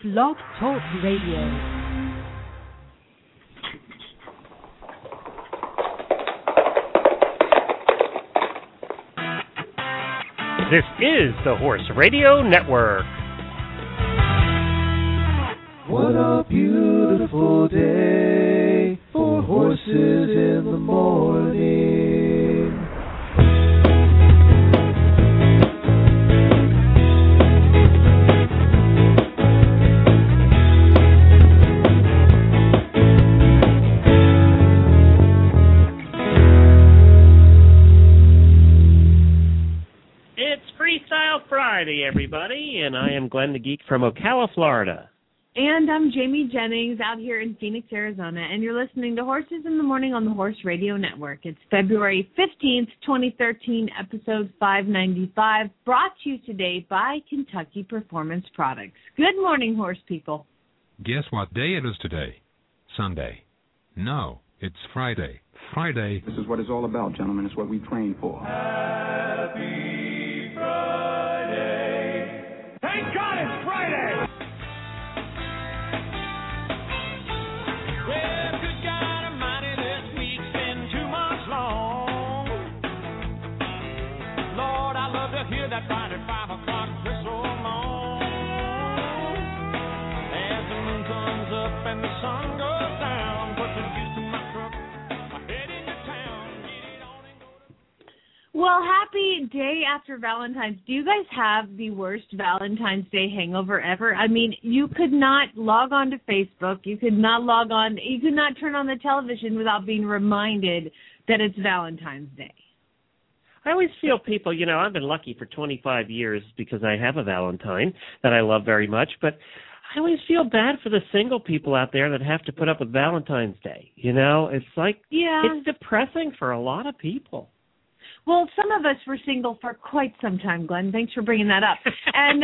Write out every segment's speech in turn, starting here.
Blog Talk Radio. This is the Horse Radio Network. What a beautiful day for horses in the morning. Friday, everybody, and I am Glenn the Geek from Ocala, Florida. And I'm Jamie Jennings out here in Phoenix, Arizona, and you're listening to Horses in the Morning on the Horse Radio Network. It's February 15th, 2013, episode 595, brought to you today by Kentucky Performance Products. Good morning, horse people. Guess what day it is today? Sunday. No, it's Friday. Friday. This is what it's all about, gentlemen. It's what we train for. Happy Thank God it's Friday! Well, good God Almighty, this week's been too much long. Lord, I love to hear that Friday 5 o'clock whistle long. As the moon comes up and the sun goes down, put the juice in my truck, I head into town, get it on and go. Well, happy day after Valentine's. Do you guys have the worst Valentine's Day hangover ever? I mean, you could not log on to Facebook. You could not turn on the television without being reminded that it's Valentine's Day. I always feel people, I've been lucky for 25 years because I have a Valentine that I love very much, but I always feel bad for the single people out there that have to put up with Valentine's Day. It's like, It's depressing for a lot of people. Well, some of us were single for quite some time, Glenn. Thanks for bringing that up. And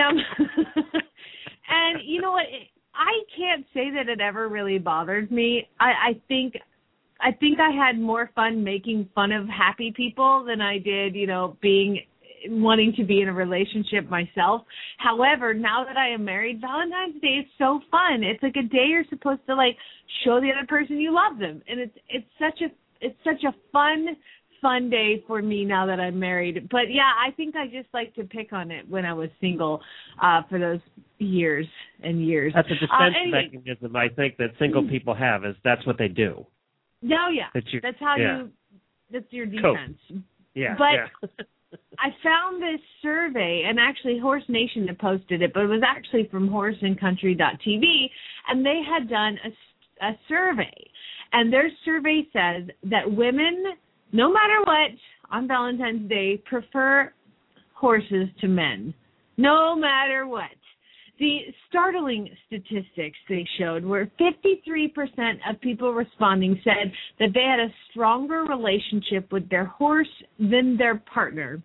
and you know what? I can't say that it ever really bothered me. I think I had more fun making fun of happy people than I did, wanting to be in a relationship myself. However, now that I am married, Valentine's Day is so fun. It's like a day you're supposed to show the other person you love them, and it's such a fun day for me now that I'm married. But yeah, I think I just like to pick on it when I was single for those years and years. That's a defense mechanism I think that single people have, is that's what they do. No, yeah. That's your defense. Cool. Yeah. But I found this survey, and actually Horse Nation had posted it, but it was actually from horseandcountry.tv, and they had done a survey. And their survey says that women, no matter what, on Valentine's Day, prefer horses to men. No matter what. The startling statistics they showed were 53% of people responding said that they had a stronger relationship with their horse than their partner.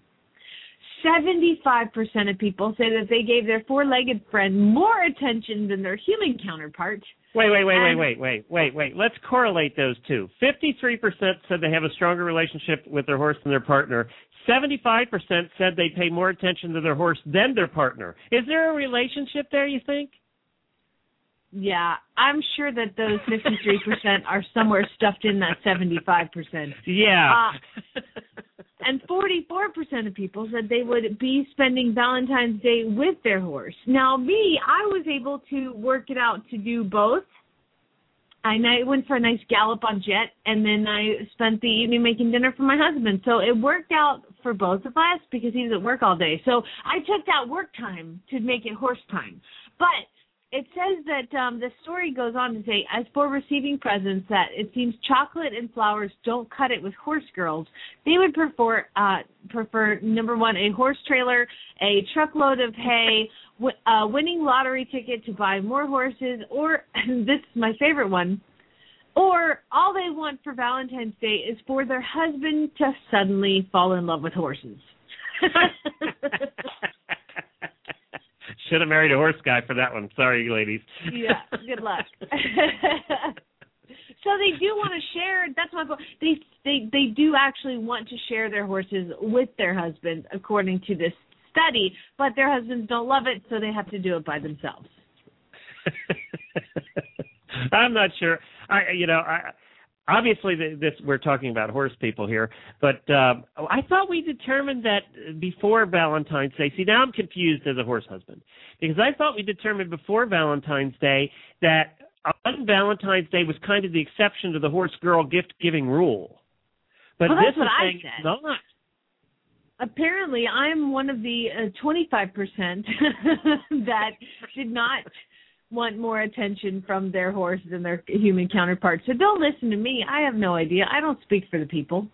75% of people say that they gave their four-legged friend more attention than their human counterpart. Wait. Let's correlate those two. 53% said they have a stronger relationship with their horse than their partner. 75% said they pay more attention to their horse than their partner. Is there a relationship there, you think? Yeah, I'm sure that those 53% are somewhere stuffed in that 75%. Yeah. And 44% of people said they would be spending Valentine's Day with their horse. Now, me, I was able to work it out to do both. I went for a nice gallop on Jet, and then I spent the evening making dinner for my husband. So it worked out for both of us because he was at work all day. So I took that work time to make it horse time. But it says that the story goes on to say, as for receiving presents, that it seems chocolate and flowers don't cut it with horse girls. They would prefer number one, a horse trailer, a truckload of hay, a winning lottery ticket to buy more horses, or, this is my favorite one, or all they want for Valentine's Day is for their husband to suddenly fall in love with horses. Should have married a horse guy for that one. Sorry, ladies. Yeah, good luck. So they do want to share. That's my point. They do actually want to share their horses with their husbands, according to this study, but their husbands don't love it, so they have to do it by themselves. I'm not sure. Obviously, this we're talking about horse people here, but I thought we determined that before Valentine's Day. See, now I'm confused as a horse husband, because I thought we determined before Valentine's Day that on Valentine's Day was kind of the exception to the horse-girl gift-giving rule. But well, this that's what is I saying said. it's not. Apparently, I'm one of the 25% that did not want more attention from their horse than their human counterparts. So don't listen to me. I have no idea. I don't speak for the people.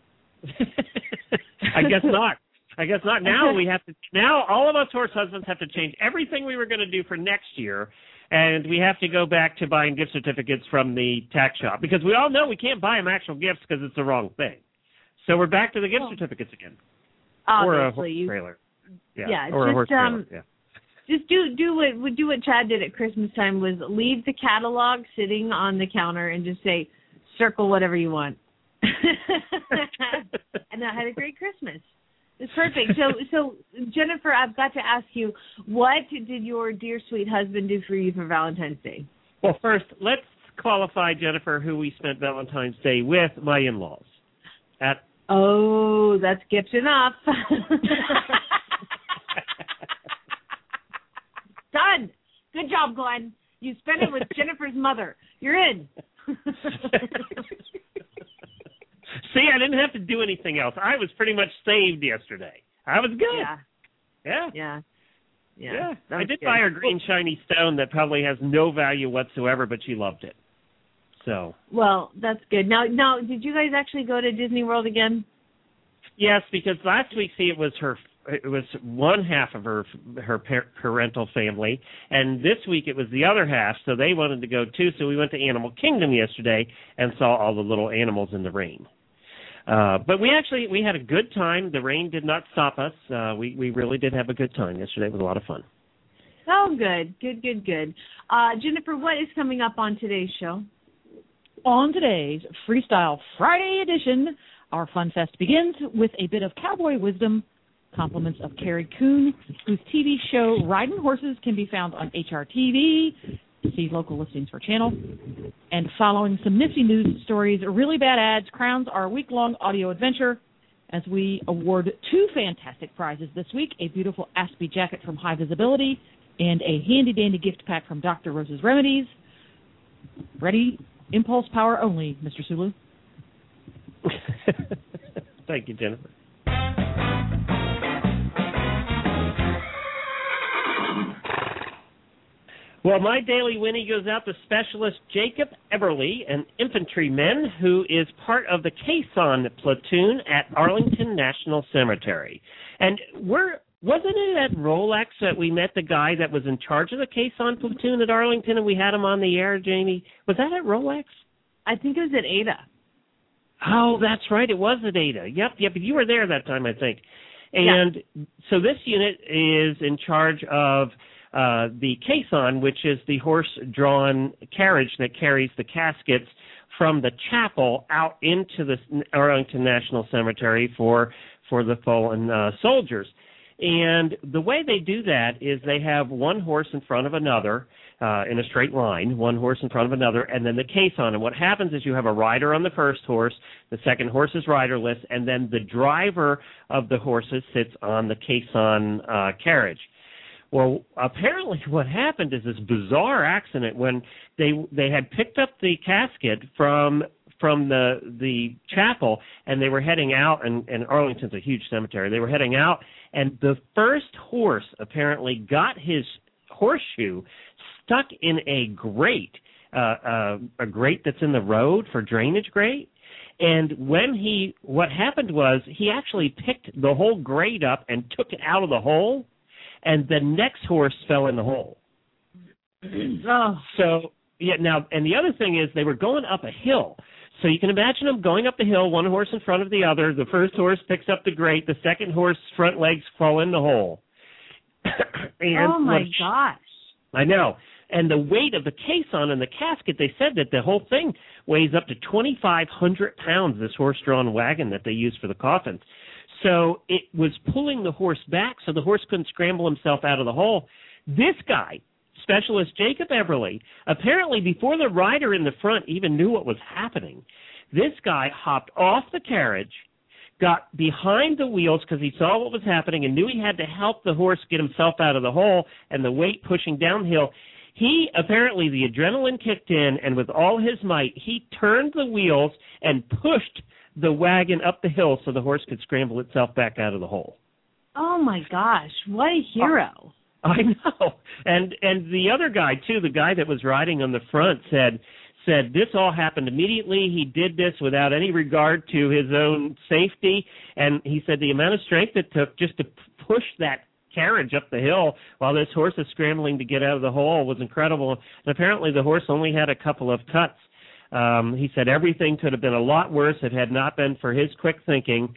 I guess not. Now we have to. Now all of us horse husbands have to change everything we were going to do for next year, and we have to go back to buying gift certificates from the tack shop, because we all know we can't buy them actual gifts because it's the wrong thing. So we're back to the gift certificates again. Obviously, or a horse trailer. Yeah, or a horse trailer. Yeah. Just do what Chad did at Christmas time, was leave the catalog sitting on the counter and just say, circle whatever you want. And I had a great Christmas. It's perfect. So Jennifer, I've got to ask you, what did your dear sweet husband do for you for Valentine's Day? Well, first, let's qualify, Jennifer, who we spent Valentine's Day with, my in-laws. Oh, that's gift enough. Done. Good job, Glenn. You spent it with Jennifer's mother. You're in. See, I didn't have to do anything else. I was pretty much saved yesterday. I was good. Yeah. I did buy her green shiny stone that probably has no value whatsoever, but she loved it. So. Well, that's good. Now, did you guys actually go to Disney World again? Yes, because last week, see, it was one half of her parental family, and this week it was the other half, so they wanted to go too. So we went to Animal Kingdom yesterday and saw all the little animals in the rain. But we had a good time. The rain did not stop us. We really did have a good time yesterday. It was a lot of fun. Oh, good. Jennifer, what is coming up on today's show? On today's Freestyle Friday edition, our fun fest begins with a bit of cowboy wisdom, compliments of Carrie Coon, whose TV show Riding Horses can be found on HRTV. See local listings for channel. And following some nifty news stories, really bad ads, crowns our week-long audio adventure as we award 2 fantastic prizes this week, a beautiful Aspie jacket from High Visibility and a handy-dandy gift pack from Dr. Rose's Remedies. Ready? Impulse power only, Mr. Sulu. Thank you, Jennifer. Well, my daily Winnie goes out to Specialist Jacob Eberly, an infantryman who is part of the Caisson platoon at Arlington National Cemetery. And wasn't it at Rolex that we met the guy that was in charge of the Caisson platoon at Arlington, and we had him on the air, Jamie? Was that at Rolex? I think it was at Ada. Oh, that's right. It was at Ada. Yep. You were there that time, I think. And so this unit is in charge of the caisson, which is the horse-drawn carriage that carries the caskets from the chapel out into the Arlington National Cemetery for the fallen soldiers. And the way they do that is they have one horse in front of another in a straight line, one horse in front of another, and then the caisson. And what happens is you have a rider on the first horse, the second horse is riderless, and then the driver of the horses sits on the caisson carriage. Well, apparently what happened is this bizarre accident when they had picked up the casket from the chapel, and they were heading out, and Arlington's a huge cemetery. They were heading out, and the first horse apparently got his horseshoe stuck in a grate that's in the road for drainage grate. And what happened was he actually picked the whole grate up and took it out of the hole, and the next horse fell in the hole. Oh. So, now, and the other thing is they were going up a hill. So you can imagine them going up the hill, one horse in front of the other. The first horse picks up the grate. The second horse's front legs fall in the hole. And oh, my gosh. I know. And the weight of the caisson and the casket, they said that the whole thing weighs up to 2,500 pounds, this horse-drawn wagon that they use for the coffins. So it was pulling the horse back so the horse couldn't scramble himself out of the hole. This guy specialist Jacob Everly. Apparently, before the rider in the front even knew what was happening, this guy hopped off the carriage, got behind the wheels because he saw what was happening and knew he had to help the horse get himself out of the hole and the weight pushing downhill. He, apparently, the adrenaline kicked in, and with all his might, he turned the wheels and pushed the wagon up the hill so the horse could scramble itself back out of the hole. Oh, my gosh. What a hero. I know. And the other guy, too, the guy that was riding on the front said this all happened immediately. He did this without any regard to his own safety. And he said the amount of strength it took just to push that carriage up the hill while this horse is scrambling to get out of the hole was incredible. And apparently the horse only had a couple of cuts. He said everything could have been a lot worse. It had not been for his quick thinking.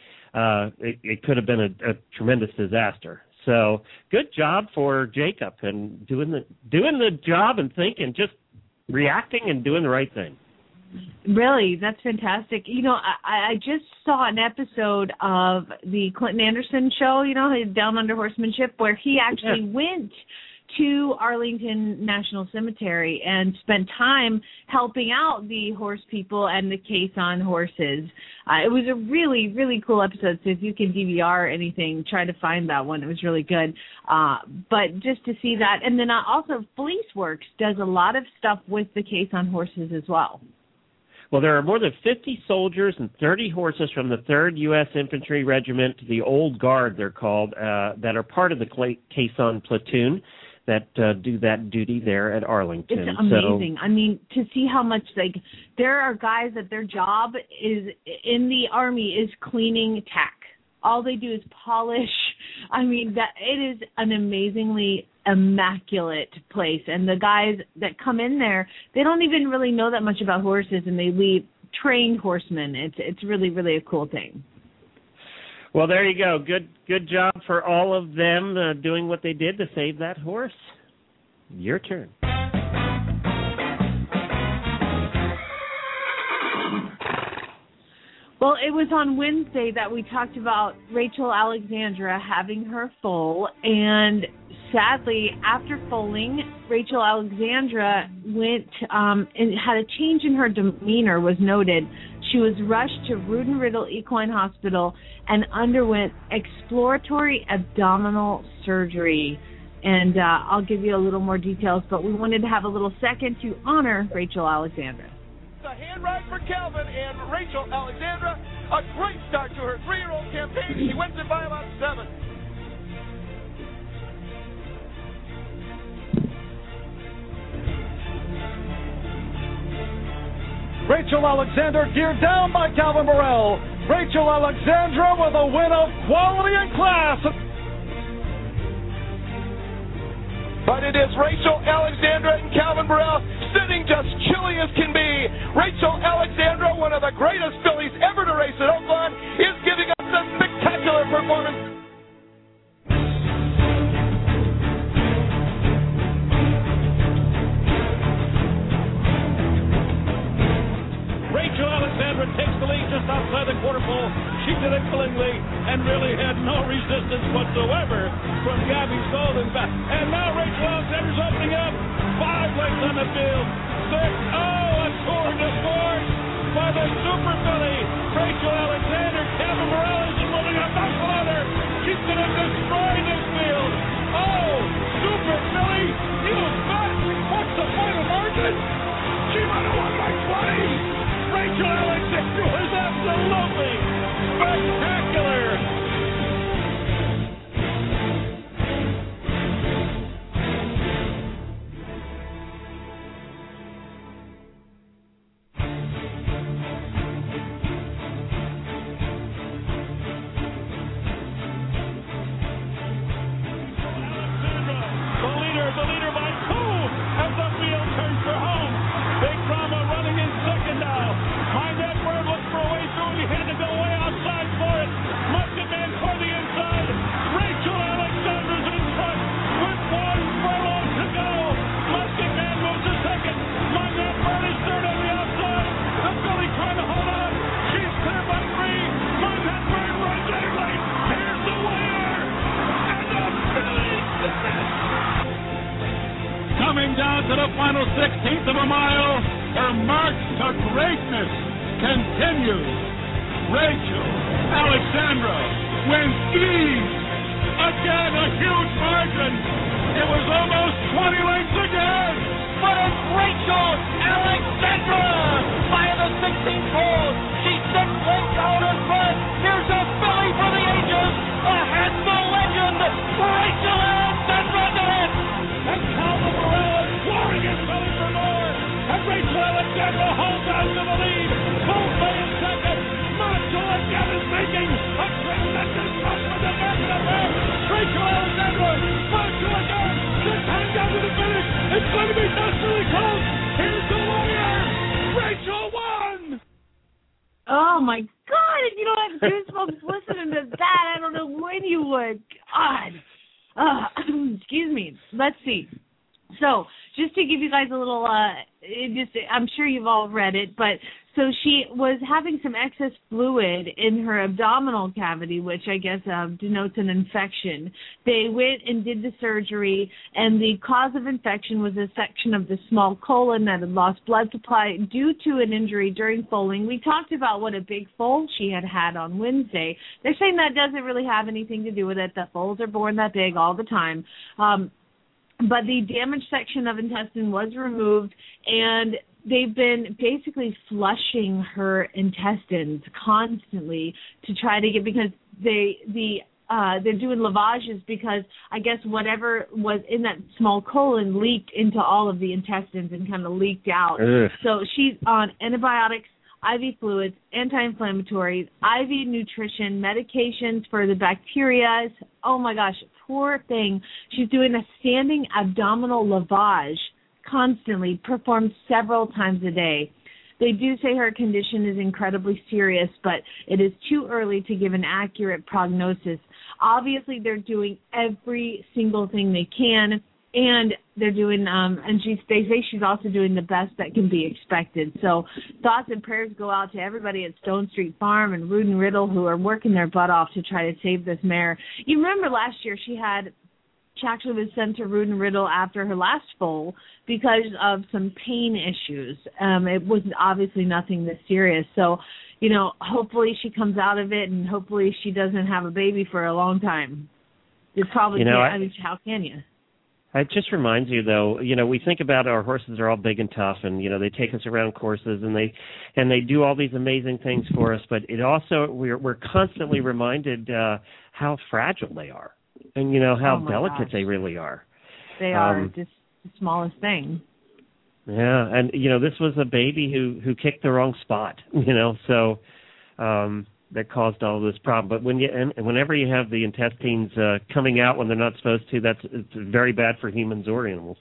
It could have been a tremendous disaster. So good job for Jacob and doing the job and thinking, just reacting and doing the right thing. Really, that's fantastic. You know, I just saw an episode of the Clinton Anderson show, you know, Down Under Horsemanship, where he actually went to Arlington National Cemetery and spent time helping out the horse people and the Caisson horses. It was a really, really cool episode, so if you can DVR anything, try to find that one. It was really good. But just to see that, and then also Fleeceworks does a lot of stuff with the Caisson horses as well. Well, there are more than 50 soldiers and 30 horses from the 3rd U.S. Infantry Regiment, the Old Guard they're called, that are part of the Caisson platoon that do that duty there at Arlington. It's amazing. I mean, to see how much, like, there are guys that their job is in the Army is cleaning tack. All they do is polish. I mean, that it is an amazingly immaculate place. And the guys that come in there, they don't even really know that much about horses, and they leave trained horsemen. It's really, really a cool thing. Well, there you go. Good job for all of them doing what they did to save that horse. Your turn. Well, it was on Wednesday that we talked about Rachel Alexandra having her foal, and sadly, after foaling, Rachel Alexandra went and had a change in her demeanor was noted. She was rushed to Rudin Riddle Equine Hospital and underwent exploratory abdominal surgery. And I'll give you a little more details, but we wanted to have a little second to honor Rachel Alexandra. The hand ride for Calvin and Rachel Alexandra. A great start to her 3-year-old campaign. She wins it by about 7. Rachel Alexandra geared down by Calvin Burrell. Rachel Alexandra with a win of quality and class. But it is Rachel Alexandra and Calvin Burrell sitting just chilly as can be. Rachel Alexandra, one of the greatest fillies ever to race at Oakland, is giving us a spectacular performance. Rachel Alexandra takes the lead just outside the quarter pole. She did it willingly and really had no resistance whatsoever from Gabby Sullivan. And now Rachel Alexandra's opening up. 5 lengths on the field. 6. Oh, a tour de force by the super filly. Rachel Alexander. Calvin Burrell is moving a muscle on her. She's going to destroy this field. Oh, super filly. You bet. What's the final margin? She might have won by 20. Rachel Alexandra was absolutely spectacular. The leader by 2 as the field turns for home. Big Drama running in second now. Mind Edward looks for a way through. He had to go way outside for it. down to the final 16th of a mile. Her march to greatness continues. Rachel Alexandra wins ease. Again, a huge margin. It was almost 20 lengths again. But it's Rachel Alexandra by the 16th hole. She's 6 lengths out in front. Here's a filly for the ages. A handful legend. Rachel Alexandra did it. And Calvin Morel is pouring his belly for more. And Rachel Alexandra holds on to the lead. Coldplay in second. Marshall again is making a tremendous run for the back of the pack. Rachel Alexandra, Marshall again. This time down to the finish. It's going to be desperately close. Here's the warrior. Rachel won. Oh my God! If you don't have goosebumps listening to that, I don't know when you would. God. Excuse me. Let's see. So, just to give you guys a little, I'm sure you've all read it, but so she was having some excess fluid in her abdominal cavity, which I guess denotes an infection. They went and did the surgery, and the cause of infection was a section of the small colon that had lost blood supply due to an injury during foaling. We talked about what a big foal she had on Wednesday. They're saying that doesn't really have anything to do with it. The foals are born that big all the time. But the damaged section of intestine was removed, and they've been basically flushing her intestines constantly to try to get, because they're doing lavages because I guess whatever was in that small colon leaked into all of the intestines and kind of leaked out. Ugh. So she's on antibiotics, IV fluids, anti-inflammatories, IV nutrition, medications for the bacteria. Oh my gosh, poor thing. She's doing a standing abdominal lavage constantly, performed several times a day. They do say her condition is incredibly serious, but it is too early to give an accurate prognosis. Obviously, they're doing every single thing they can, and they're doing, they say she's also doing the best that can be expected. So thoughts and prayers go out to everybody at Stone Street Farm and Rood and Riddle who are working their butt off to try to save this mare. You remember last year she actually was sent to Rood and Riddle after her last foal because of some pain issues. It was obviously nothing this serious. So, hopefully she comes out of it, and hopefully she doesn't have a baby for a long time. It's probably, how can you? It just reminds you, though, we think about our horses are all big and tough, and, they take us around courses, and they do all these amazing things for us, but it also, we're constantly reminded how fragile they are, and, how delicate they really are. They are just the smallest thing. Yeah, and, this was a baby who kicked the wrong spot, so that caused all this problem. But whenever you have the intestines coming out when they're not supposed to, it's very bad for humans or animals.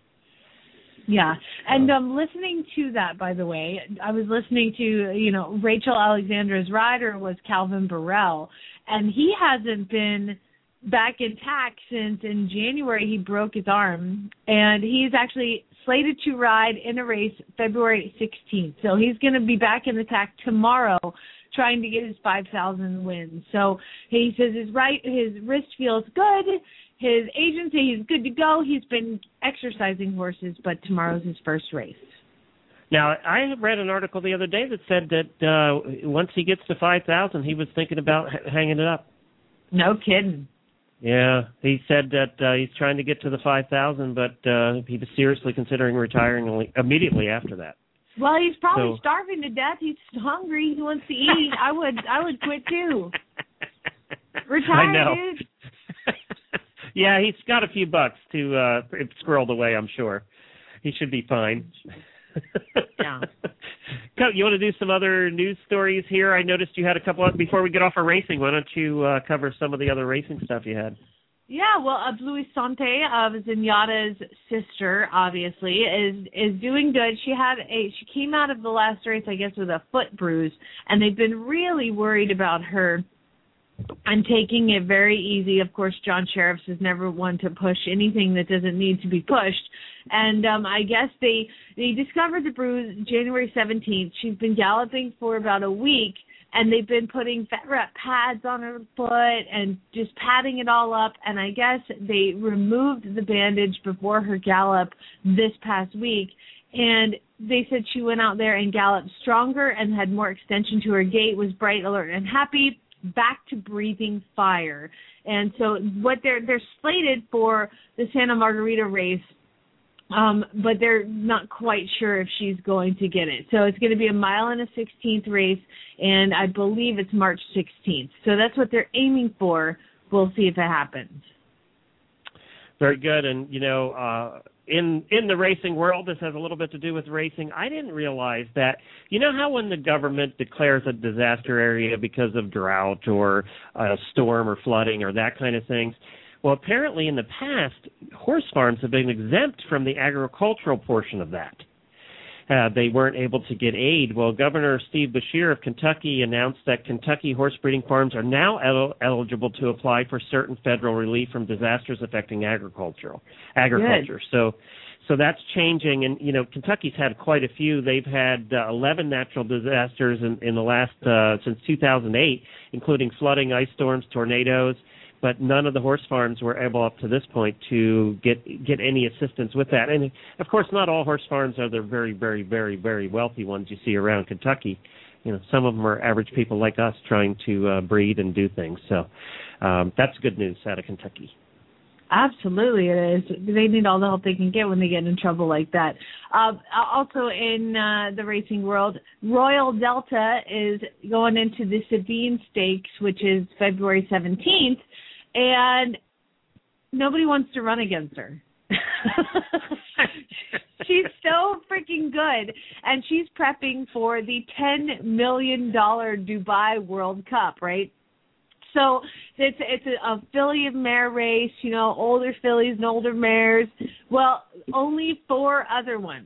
Yeah, and listening to that, by the way, I was listening to, Rachel Alexandra's rider was Calvin Burrell, and he hasn't been back intact since in January he broke his arm, and he's actually slated to ride in a race February 16th. So he's going to be back in the tack tomorrow trying to get his 5,000 wins. So he says his wrist feels good. His agent says he's good to go. He's been exercising horses, but tomorrow's his first race. Now, I read an article the other day that said that once he gets to 5,000, he was thinking about hanging it up. No kidding. Yeah, he said that he's trying to get to the 5,000, but he was seriously considering retiring immediately after that. Well, he's probably starving to death. He's hungry. He wants to eat. I would quit too. Retire, I know. dude. Yeah, he's got a few bucks to squirreled away, I'm sure. He should be fine. Yeah. You want to do some other news stories here? I noticed you had a couple before we get off of racing. Why don't you cover some of the other racing stuff you had? Yeah, well, Louis Sante, Zenyatta's sister, obviously, is doing good. She came out of the last race, I guess, with a foot bruise, and they've been really worried about her and taking it very easy. Of course, John Sheriffs is never one to push anything that doesn't need to be pushed. And I guess they discovered the bruise January 17th. She's been galloping for about a week, and they've been putting vet rep pads on her foot and just padding it all up. And I guess they removed the bandage before her gallop this past week. And they said she went out there and galloped stronger and had more extension to her gait, was bright, alert, and happy, back to breathing fire. And so what they're slated for the Santa Margarita race, but they're not quite sure if she's going to get it. So it's going to be a 1 1/16 race, and I believe it's March 16th. So that's what they're aiming for. We'll see if it happens. Very good. And, you know, in the racing world, this has a little bit to do with racing. I didn't realize that, you know how when the government declares a disaster area because of drought or a storm or flooding or that kind of things, well, apparently in the past, horse farms have been exempt from the agricultural portion of that. They weren't able to get aid. Well, Governor Steve Beshear of Kentucky announced that Kentucky horse breeding farms are now eligible to apply for certain federal relief from disasters affecting agriculture. So that's changing, and, you know, Kentucky's had quite a few. They've had 11 natural disasters in the last, since 2008, including flooding, ice storms, tornadoes, but none of the horse farms were able up to this point to get any assistance with that. And, of course, not all horse farms are the very, very, very, very wealthy ones you see around Kentucky. You know, some of them are average people like us trying to breed and do things. So that's good news out of Kentucky. Absolutely, it is. They need all the help they can get when they get in trouble like that. Also in the racing world, Royal Delta is going into the Sabine Stakes, which is February 17th, and nobody wants to run against her. She's so freaking good, and she's prepping for the $10 million Dubai World Cup, right? So it's a filly and mare race, you know, older fillies and older mares. Well, only 4 other ones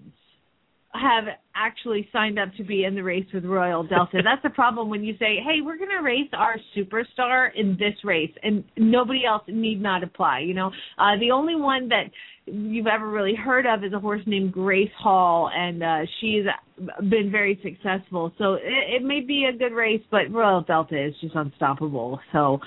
have actually signed up to be in the race with Royal Delta. That's the problem when you say, hey, we're going to race our superstar in this race, and nobody else need not apply, you know. The only one that you've ever really heard of is a horse named Grace Hall, and she's been very successful. So it may be a good race, but Royal Delta is just unstoppable. So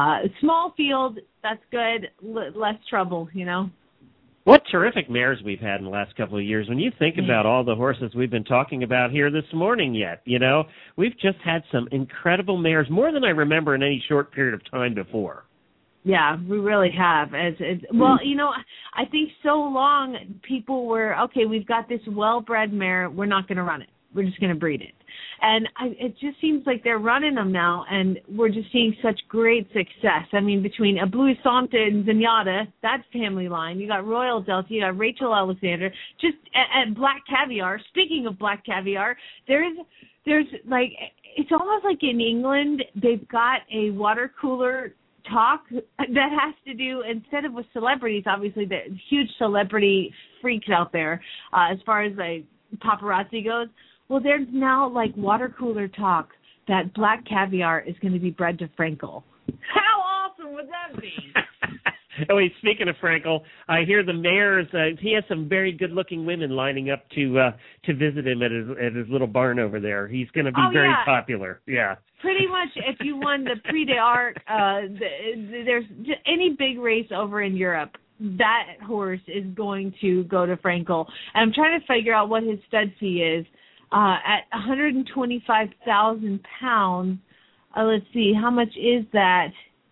small field, that's good, less trouble, you know. What terrific mares we've had in the last couple of years. When you think about all the horses we've been talking about here this morning yet, you know, we've just had some incredible mares, more than I remember in any short period of time before. Yeah, we really have. Well, you know, I think so long people were, okay, we've got this well-bred mare, we're not going to run it. We're just going to breed it. And it just seems like they're running them now, and we're just seeing such great success. I mean, between Abluisanta and Zenyatta, that family line, you got Royal Delta, you got Rachel Alexander, just at Black Caviar. Speaking of Black Caviar, there's like, it's almost like in England, they've got a water cooler talk that has to do, instead of with celebrities, obviously the huge celebrity freaks out there as far as like paparazzi goes. Well, there's now like water cooler talk that Black Caviar is going to be bred to Frankel. How awesome would that be? Oh, wait, speaking of Frankel, I hear the mayor's, he has some very good-looking women lining up to visit him at his little barn over there. He's going to be very popular. Yeah. Pretty much, if you won the Prix d'Arc, there's any big race over in Europe, that horse is going to go to Frankel. And I'm trying to figure out what his stud fee is. At 125,000 pounds, let's see, how much is that?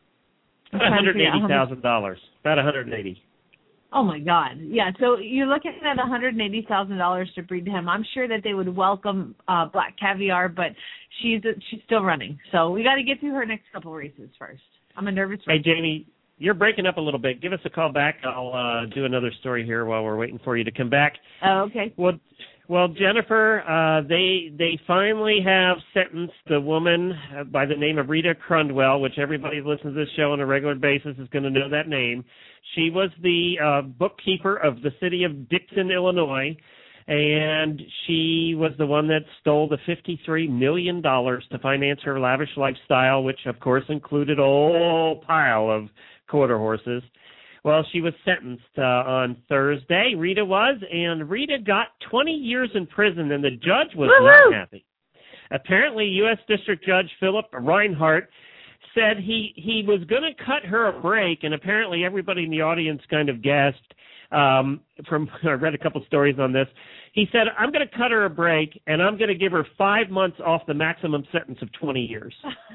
$180,000. About $180,000. Oh my God! Yeah, so you're looking at $180,000 to breed him. I'm sure that they would welcome Black Caviar, but she's still running. So we got to get through her next couple races first. I'm a nervous wreck. Hey, Jamie, you're breaking up a little bit. Give us a call back. I'll do another story here while we're waiting for you to come back. Oh, okay. Well, Jennifer, they finally have sentenced the woman by the name of Rita Crundwell, which everybody who listens to this show on a regular basis is going to know that name. She was the bookkeeper of the city of Dixon, Illinois, and she was the one that stole the $53 million to finance her lavish lifestyle, which, of course, included a whole pile of quarter horses. Well, she was sentenced on Thursday, Rita was, and Rita got 20 years in prison, and the judge was not happy. apparently U.S. District Judge Philip Reinhart said he was going to cut her a break, and apparently everybody in the audience kind of gasped. I read a couple stories on this. He said, I'm going to cut her a break, and I'm going to give her 5 months off the maximum sentence of 20 years.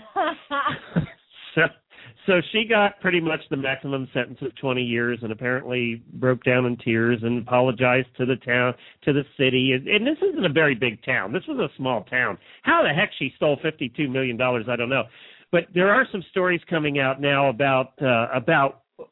So she got pretty much the maximum sentence of 20 years, and apparently broke down in tears and apologized to the town, to the city. And this isn't a very big town. This was a small town. How the heck she stole $52 million, I don't know. But there are some stories coming out now about the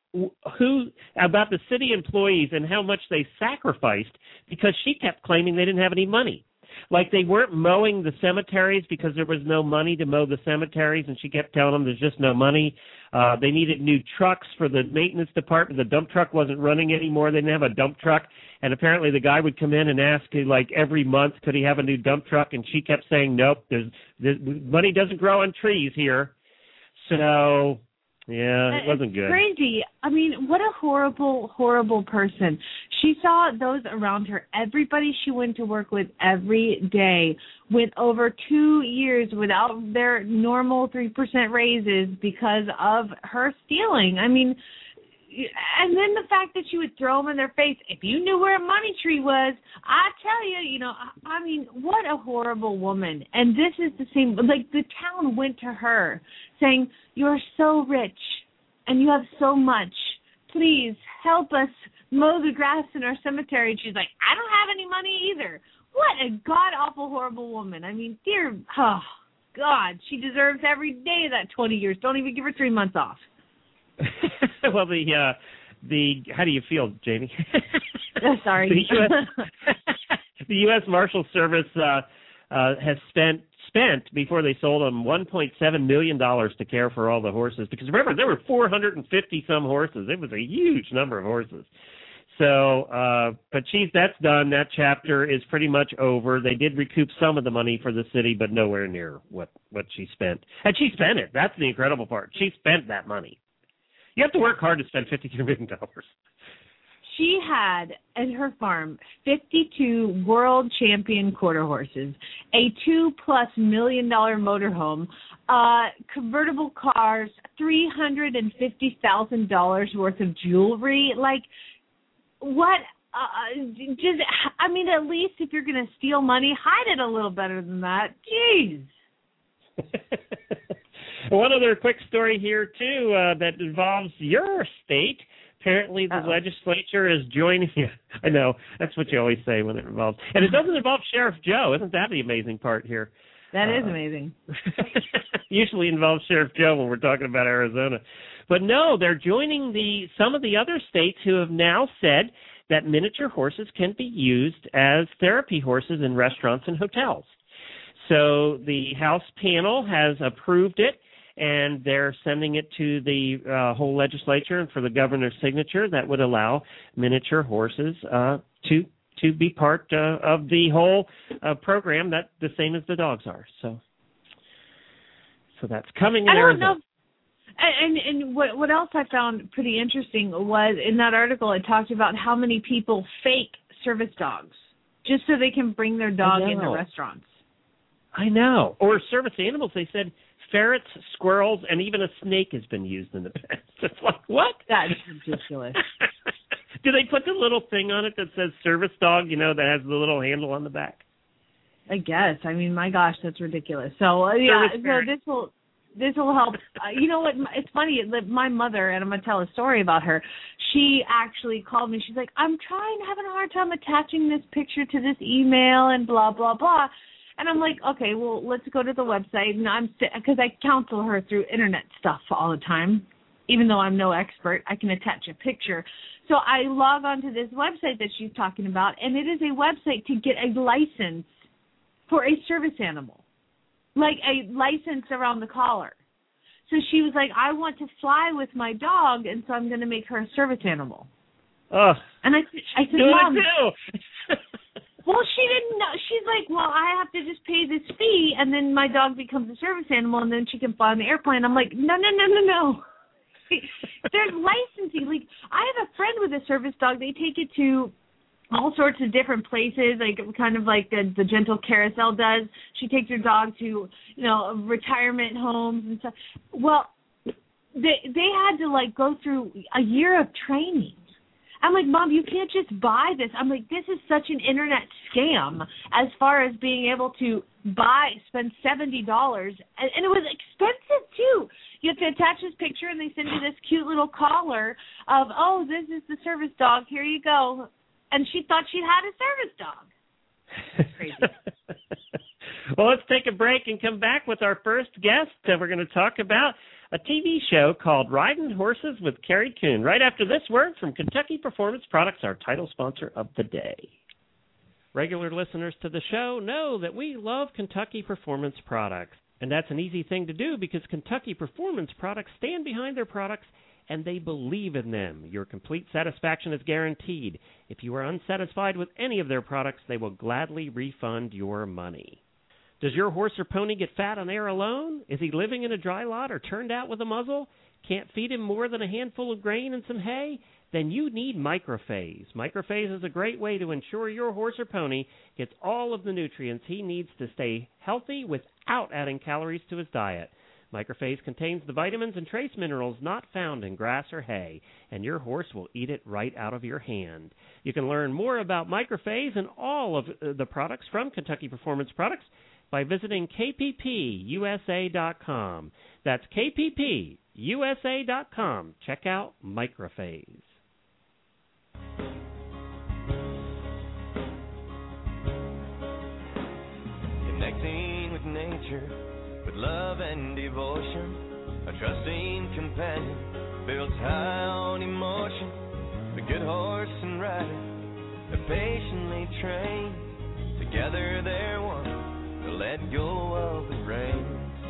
city employees and how much they sacrificed because she kept claiming they didn't have any money. Like they weren't mowing the cemeteries because there was no money to mow the cemeteries, and she kept telling them there's just no money. They needed new trucks for the maintenance department. The dump truck wasn't running anymore. They didn't have a dump truck. And apparently the guy would come in and ask, like, every month, could he have a new dump truck? And she kept saying, nope, money doesn't grow on trees here. So, yeah, it wasn't good. Crazy. I mean, what a horrible, horrible person. She saw those around her. Everybody she went to work with every day went over 2 years without their normal 3% raises because of her stealing. I mean, and then the fact that she would throw them in their face. If you knew where a money tree was, I tell you, I mean, what a horrible woman. And this is the same, like the town went to her saying, you're so rich and you have so much. Please help us mow the grass in our cemetery. And she's like, I don't have any money either. What a god-awful, horrible woman. I mean, God, she deserves every day of that 20 years. Don't even give her 3 months off. Well, the how do you feel, Jamie? Sorry. The U.S. Marshal Service has spent before they sold them $1.7 million to care for all the horses. Because remember, there were 450 some horses. It was a huge number of horses. So, but that's done. That chapter is pretty much over. They did recoup some of the money for the city, but nowhere near what she spent. And she spent it. That's the incredible part. She spent that money. You have to work hard to spend $52 million. She had at her farm 52 world champion quarter horses, a $2+ million motorhome, convertible cars, $350,000 worth of jewelry. Like, what? I mean, at least if you're going to steal money, hide it a little better than that. Jeez. One other quick story here, too, that involves your state. Apparently the legislature is joining you. I know. That's what you always say when it involves. And it doesn't involve Sheriff Joe. Isn't that the amazing part here? That is amazing. Usually involves Sheriff Joe when we're talking about Arizona. But no, they're joining some of the other states who have now said that miniature horses can be used as therapy horses in restaurants and hotels. So the House panel has approved it, and they're sending it to the whole legislature and for the governor's signature. That would allow miniature horses to be part of the whole program, that the same as the dogs are. So that's coming in Arizona. I don't know. And what else I found pretty interesting was in that article it talked about how many people fake service dogs just so they can bring their dog into restaurants. I know. Or service animals, they said ferrets, squirrels, and even a snake has been used in the past. It's like, what? That is ridiculous. Do they put the little thing on it that says service dog, that has the little handle on the back? I guess. I mean, my gosh, that's ridiculous. So, so this will help. You know what? It's funny. My mother, and I'm going to tell a story about her, she actually called me. She's like, I'm having a hard time attaching this picture to this email and blah, blah, blah. And I'm like, okay, well, let's go to the website. And because I counsel her through internet stuff all the time. Even though I'm no expert, I can attach a picture. So I log on to this website that she's talking about, and it is a website to get a license for a service animal, like a license around the collar. So she was like, I want to fly with my dog, and so I'm going to make her a service animal. Oh. And I said, Mom. Well, she didn't know. She's like, well, I have to just pay this fee, and then my dog becomes a service animal, and then she can fly on the airplane. I'm like, no. There's licensing. Like, I have a friend with a service dog. They take it to all sorts of different places, like kind of like the Gentle Carousel does. She takes her dog to, retirement homes and stuff. Well, they had to like go through a year of training. I'm like, Mom, you can't just buy this. I'm like, this is such an internet scam as far as being able to spend $70. And it was expensive, too. You have to attach this picture, and they send you this cute little collar of, oh, this is the service dog. Here you go. And she thought she'd had a service dog. Crazy. Well, let's take a break and come back with our first guest. We're going to talk about a TV show called Riding Horses with Carrie Coon. Right after this word from Kentucky Performance Products, our title sponsor of the day. Regular listeners to the show know that we love Kentucky Performance Products. And that's an easy thing to do because Kentucky Performance Products stand behind their products and they believe in them. Your complete satisfaction is guaranteed. If you are unsatisfied with any of their products, they will gladly refund your money. Does your horse or pony get fat on air alone? Is he living in a dry lot or turned out with a muzzle? Can't feed him more than a handful of grain and some hay? Then you need Microphase. Microphase is a great way to ensure your horse or pony gets all of the nutrients he needs to stay healthy without adding calories to his diet. Microphase contains the vitamins and trace minerals not found in grass or hay, and your horse will eat it right out of your hand. You can learn more about Microphase and all of the products from Kentucky Performance Products by visiting kppusa.com. That's kppusa.com. Check out Microphase. Connecting with nature, with love and devotion, a trusting companion builds high on emotion. The good horse and rider are patiently trained. Together they're one. Let go of the reins.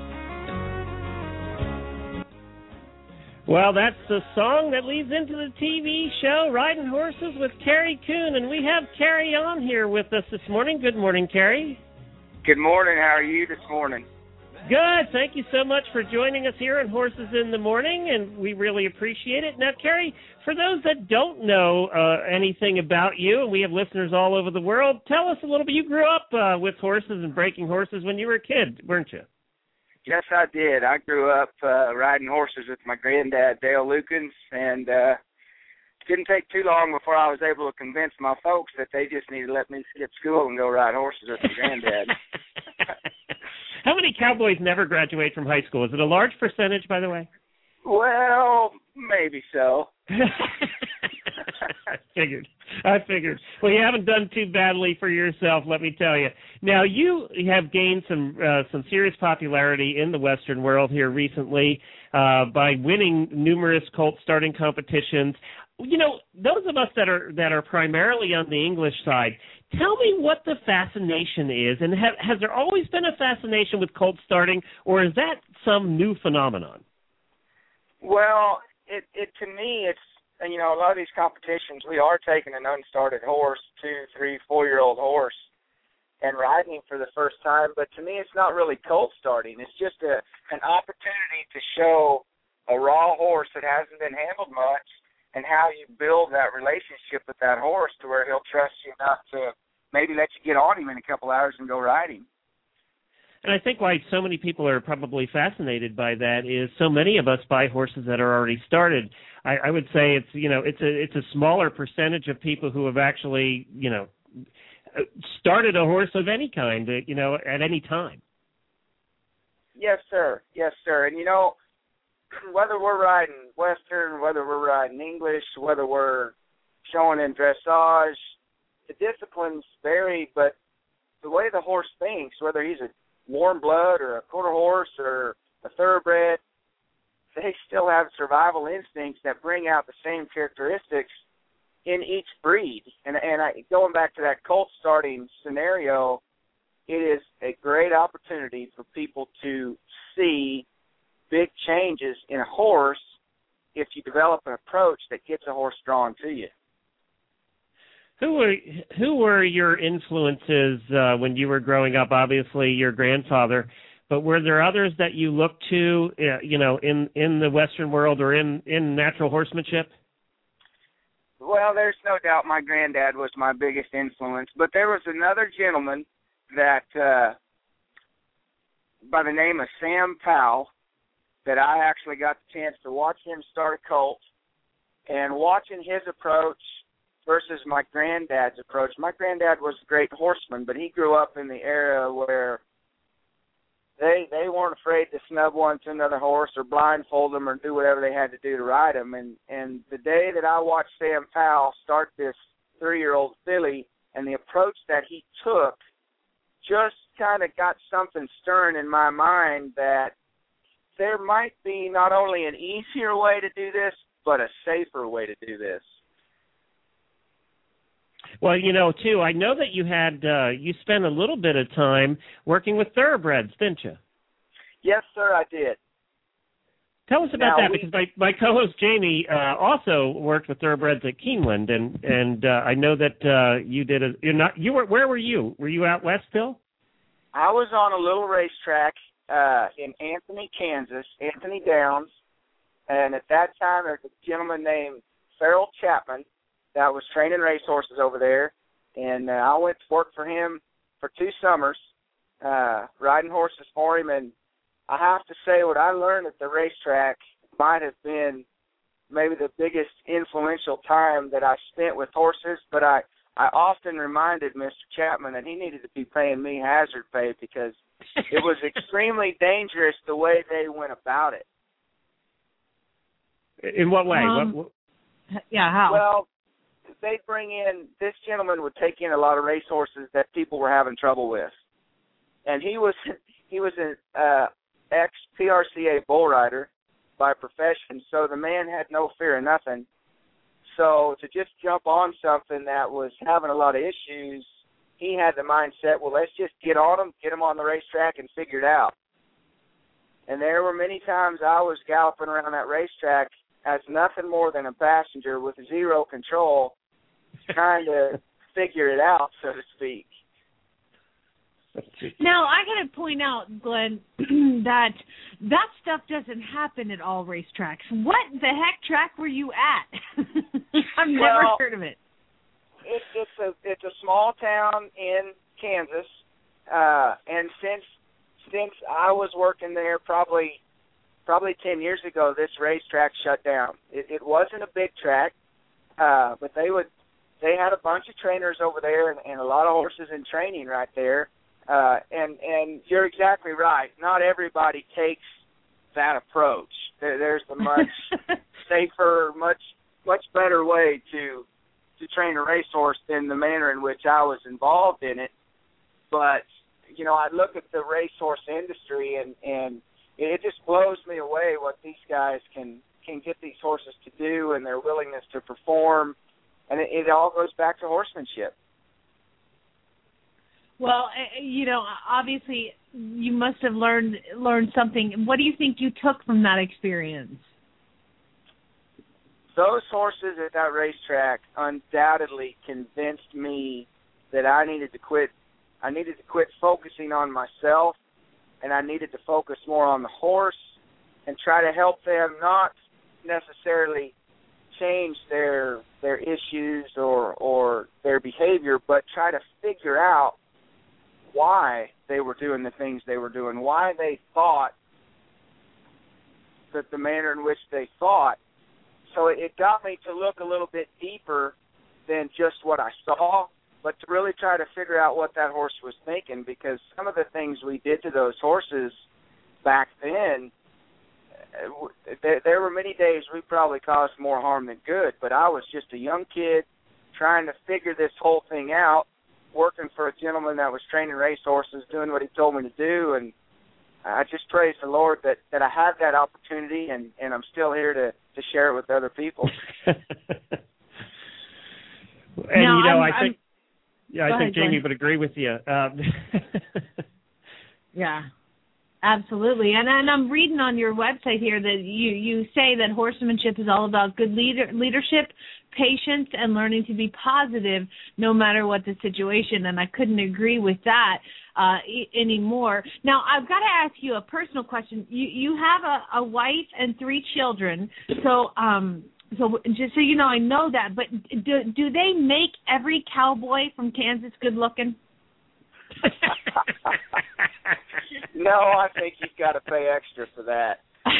Well, that's the song that leads into the TV show, Riding Horses with Carrie Coon. And we have Carrie on here with us this morning. Good morning, Carrie. Good morning. How are you this morning? Good. Thank you so much for joining us here on Horses in the Morning, and we really appreciate it. Now, Carrie, for those that don't know anything about you, and we have listeners all over the world, tell us a little bit. You grew up with horses and breaking horses when you were a kid, weren't you? Yes, I did. I grew up riding horses with my granddad, Dale Lukens, and it didn't take too long before I was able to convince my folks that they just needed to let me skip school and go ride horses with my granddad. How many cowboys never graduate from high school? Is it a large percentage, by the way? Well, maybe so. I figured. Well, you haven't done too badly for yourself, let me tell you. Now, you have gained some serious popularity in the Western world here recently by winning numerous colt starting competitions. You know, those of us that are primarily on the English side, tell me what the fascination is, and has there always been a fascination with colt starting, or is that some new phenomenon? Well, it to me, it's, a lot of these competitions, we are taking an unstarted horse, 2, 3, 4-year-old horse, and riding him for the first time. But to me, it's not really colt starting. It's just an opportunity to show a raw horse that hasn't been handled much, and how you build that relationship with that horse to where he'll trust you enough to maybe let you get on him in a couple hours and go riding. And I think why so many people are probably fascinated by that is so many of us buy horses that are already started. I would say it's a smaller percentage of people who have actually, started a horse of any kind, at any time. Yes, sir. Yes, sir. And, whether we're riding Western, whether we're riding English, whether we're showing in dressage, the disciplines vary, but the way the horse thinks, whether he's a warm blood or a quarter horse or a thoroughbred, they still have survival instincts that bring out the same characteristics in each breed. And going back to that colt starting scenario, it is a great opportunity for people to see big changes in a horse if you develop an approach that gets a horse drawn to you. Who were your influences when you were growing up? Obviously, your grandfather, but were there others that you looked to, in the Western world or in natural horsemanship? Well, there's no doubt my granddad was my biggest influence, but there was another gentleman that, by the name of Sam Powell, that I actually got the chance to watch him start a colt, and watching his approach versus my granddad's approach. My granddad was a great horseman, but he grew up in the era where they weren't afraid to snub one to another horse or blindfold them or do whatever they had to do to ride them. And the day that I watched Sam Powell start this 3-year-old filly and the approach that he took just kind of got something stirring in my mind that there might be not only an easier way to do this, but a safer way to do this. Well, too, I know that you spent a little bit of time working with thoroughbreds, didn't you? Yes, sir, I did. Tell us about that, because my co-host Jamie also worked with thoroughbreds at Keeneland, and I know that you did. Where were you? Were you out west still? I was on a little racetrack in Anthony, Kansas, Anthony Downs, and at that time there was a gentleman named Farrell Chapman that was training racehorses over there, and I went to work for him for 2 summers, riding horses for him, and I have to say what I learned at the racetrack might have been maybe the biggest influential time that I spent with horses, but I often reminded Mr. Chapman that he needed to be paying me hazard pay because it was extremely dangerous the way they went about it. In what way? Yeah, how? Well, they'd bring in, this gentleman would take in a lot of racehorses that people were having trouble with. And he was an ex-PRCA bull rider by profession, so the man had no fear of nothing. So to just jump on something that was having a lot of issues, he had the mindset, well, let's just get on them, get them on the racetrack, and figure it out. And there were many times I was galloping around that racetrack as nothing more than a passenger with zero control, trying to figure it out, so to speak. Now, I got to point out, Glenn, that stuff doesn't happen at all racetracks. What the heck track were you at? I've never heard of it. It's a small town in Kansas, and since I was working there probably 10 years ago, this racetrack shut down. It wasn't a big track, but they had a bunch of trainers over there and a lot of horses in training right there. And you're exactly right. Not everybody takes that approach. There's a much safer, much better way to train a racehorse than the manner in which I was involved in it. But I look at the racehorse industry and it just blows me away what these guys can get these horses to do and their willingness to perform, and it all goes back to horsemanship. Well, obviously you must have learned something. What do you think you took from that experience? Those horses at that racetrack undoubtedly convinced me that I needed to quit. I needed to quit focusing on myself, and I needed to focus more on the horse and try to help them not necessarily change their issues or their behavior, but try to figure out why they were doing the things they were doing, why they thought that the manner in which they thought. So it got me to look a little bit deeper than just what I saw, but to really try to figure out what that horse was thinking, because some of the things we did to those horses back then, there were many days we probably caused more harm than good, but I was just a young kid trying to figure this whole thing out, working for a gentleman that was training racehorses, doing what he told me to do, and I just praise the Lord that I had that opportunity, and I'm still here to share it with other people. I think Jamie would agree with you. Yeah, absolutely. And I'm reading on your website here that you say that horsemanship is all about good leadership, patience, and learning to be positive no matter what the situation. And I couldn't agree with that anymore. Now, I've got to ask you a personal question. You have a wife and 3 children. So So just so you know, I know that. But do they make every cowboy from Kansas good looking? No, I think you've got to pay extra for that.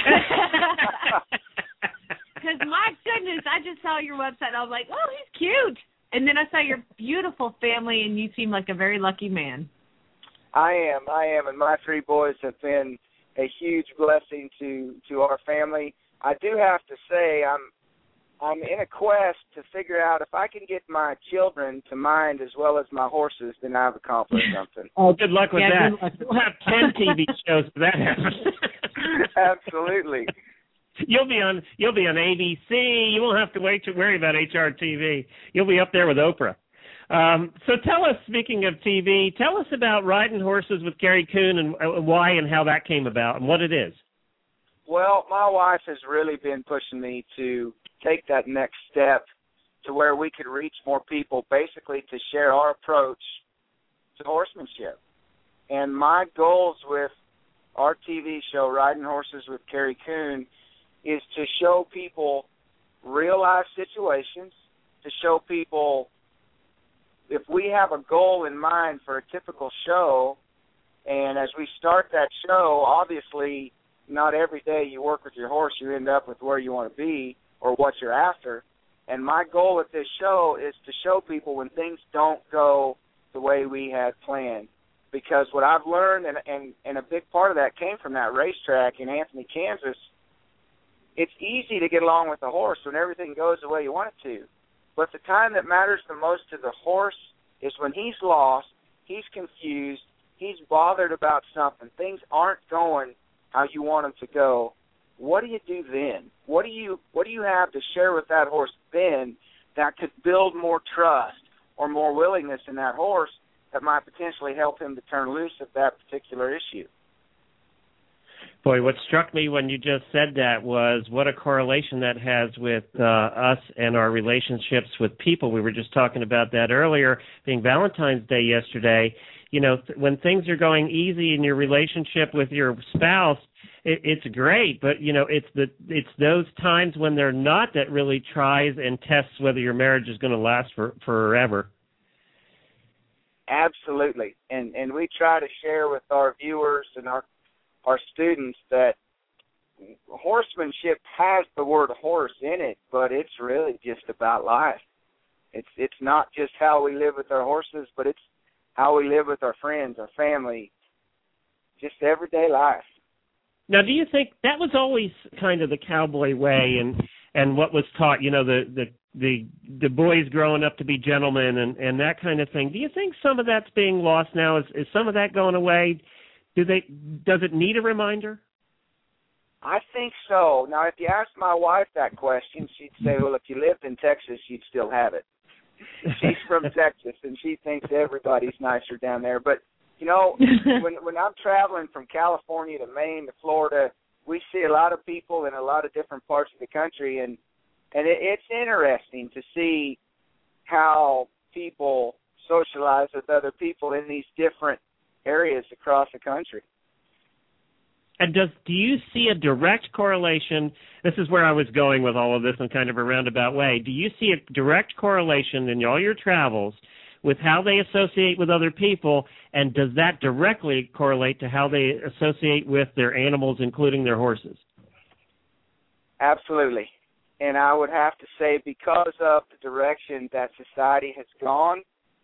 Because my goodness, I just saw your website and I was like, oh, he's cute. And then I saw your beautiful family, and you seem like a very lucky man. I am, and my 3 boys have been a huge blessing to our family. I do have to say I'm in a quest to figure out if I can get my children to mind as well as my horses, then I've accomplished something. Oh, good luck with that. We'll have 10 TV shows if that happens. Absolutely. You'll be on ABC. You won't have to worry about HRTV. You'll be up there with Oprah. So tell us, speaking of TV, tell us about Riding Horses with Carrie Coon and why and how that came about and what it is. Well, my wife has really been pushing me to take that next step to where we could reach more people, basically to share our approach to horsemanship. And my goals with our TV show, Riding Horses with Carrie Coon, is to show people real-life situations, to show people if we have a goal in mind for a typical show, and as we start that show, obviously not every day you work with your horse, you end up with where you want to be or what you're after. And my goal with this show is to show people when things don't go the way we had planned. Because what I've learned, and a big part of that came from that racetrack in Anthony, Kansas, it's easy to get along with the horse when everything goes the way you want it to. But the time that matters the most to the horse is when he's lost, he's confused, he's bothered about something, things aren't going how you want them to go. What do you do then? What do you have to share with that horse then that could build more trust or more willingness in that horse that might potentially help him to turn loose of that particular issue? Boy, what struck me when you just said that was what a correlation that has with us and our relationships with people. We were just talking about that earlier, being Valentine's Day yesterday. You know, when things are going easy in your relationship with your spouse, it's great, but, you know, it's those times when they're not that really tries and tests whether your marriage is going to last forever. Absolutely. And we try to share with our viewers and our students that horsemanship has the word horse in it, but it's really just about life. It's not just how we live with our horses, but it's how we live with our friends, our family, just everyday life. Now, do you think that was always kind of the cowboy way and what was taught, you know, the boys growing up to be gentlemen and that kind of thing? Do you think some of that's being lost now? Is some of that going away? Does it need a reminder? I think so. Now, if you ask my wife that question, she'd say, well, if you lived in Texas, you'd still have it. She's from Texas, and she thinks everybody's nicer down there. But, you know, when I'm traveling from California to Maine to Florida, we see a lot of people in a lot of different parts of the country, and it's interesting to see how people socialize with other people in these different areas across the country. And do you see a direct correlation? This is where I was going with all of this in kind of a roundabout way. Do you see a direct correlation in all your travels with how they associate with other people, and does that directly correlate to how they associate with their animals, including their horses? Absolutely. And I would have to say, because of the direction that society has gone,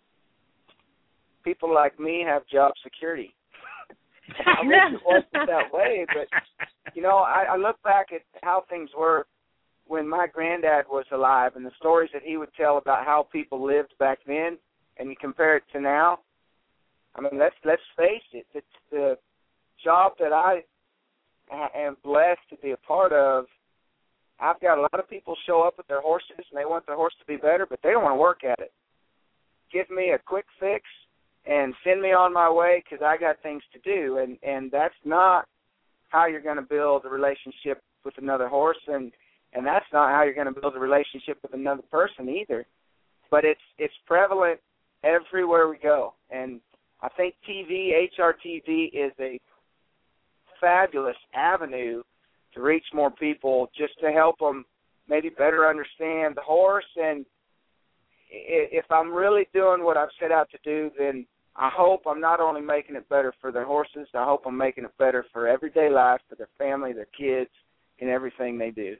people like me have job security. I wish it wasn't that way, but, you know, I look back at how things were when my granddad was alive and the stories that he would tell about how people lived back then, and you compare it to now. I mean, let's face it, it's the job that I am blessed to be a part of. I've got a lot of people show up with their horses, and they want their horse to be better, but they don't want to work at it. Give me a quick fix and send me on my way because I got things to do. And that's not how you're going to build a relationship with another horse, and that's not how you're going to build a relationship with another person either. But it's prevalent everywhere we go. And I think TV, HRTV, is a fabulous avenue to reach more people just to help them maybe better understand the horse. And if I'm really doing what I've set out to do, then I hope I'm not only making it better for their horses, I hope I'm making it better for everyday life, for their family, their kids, and everything they do.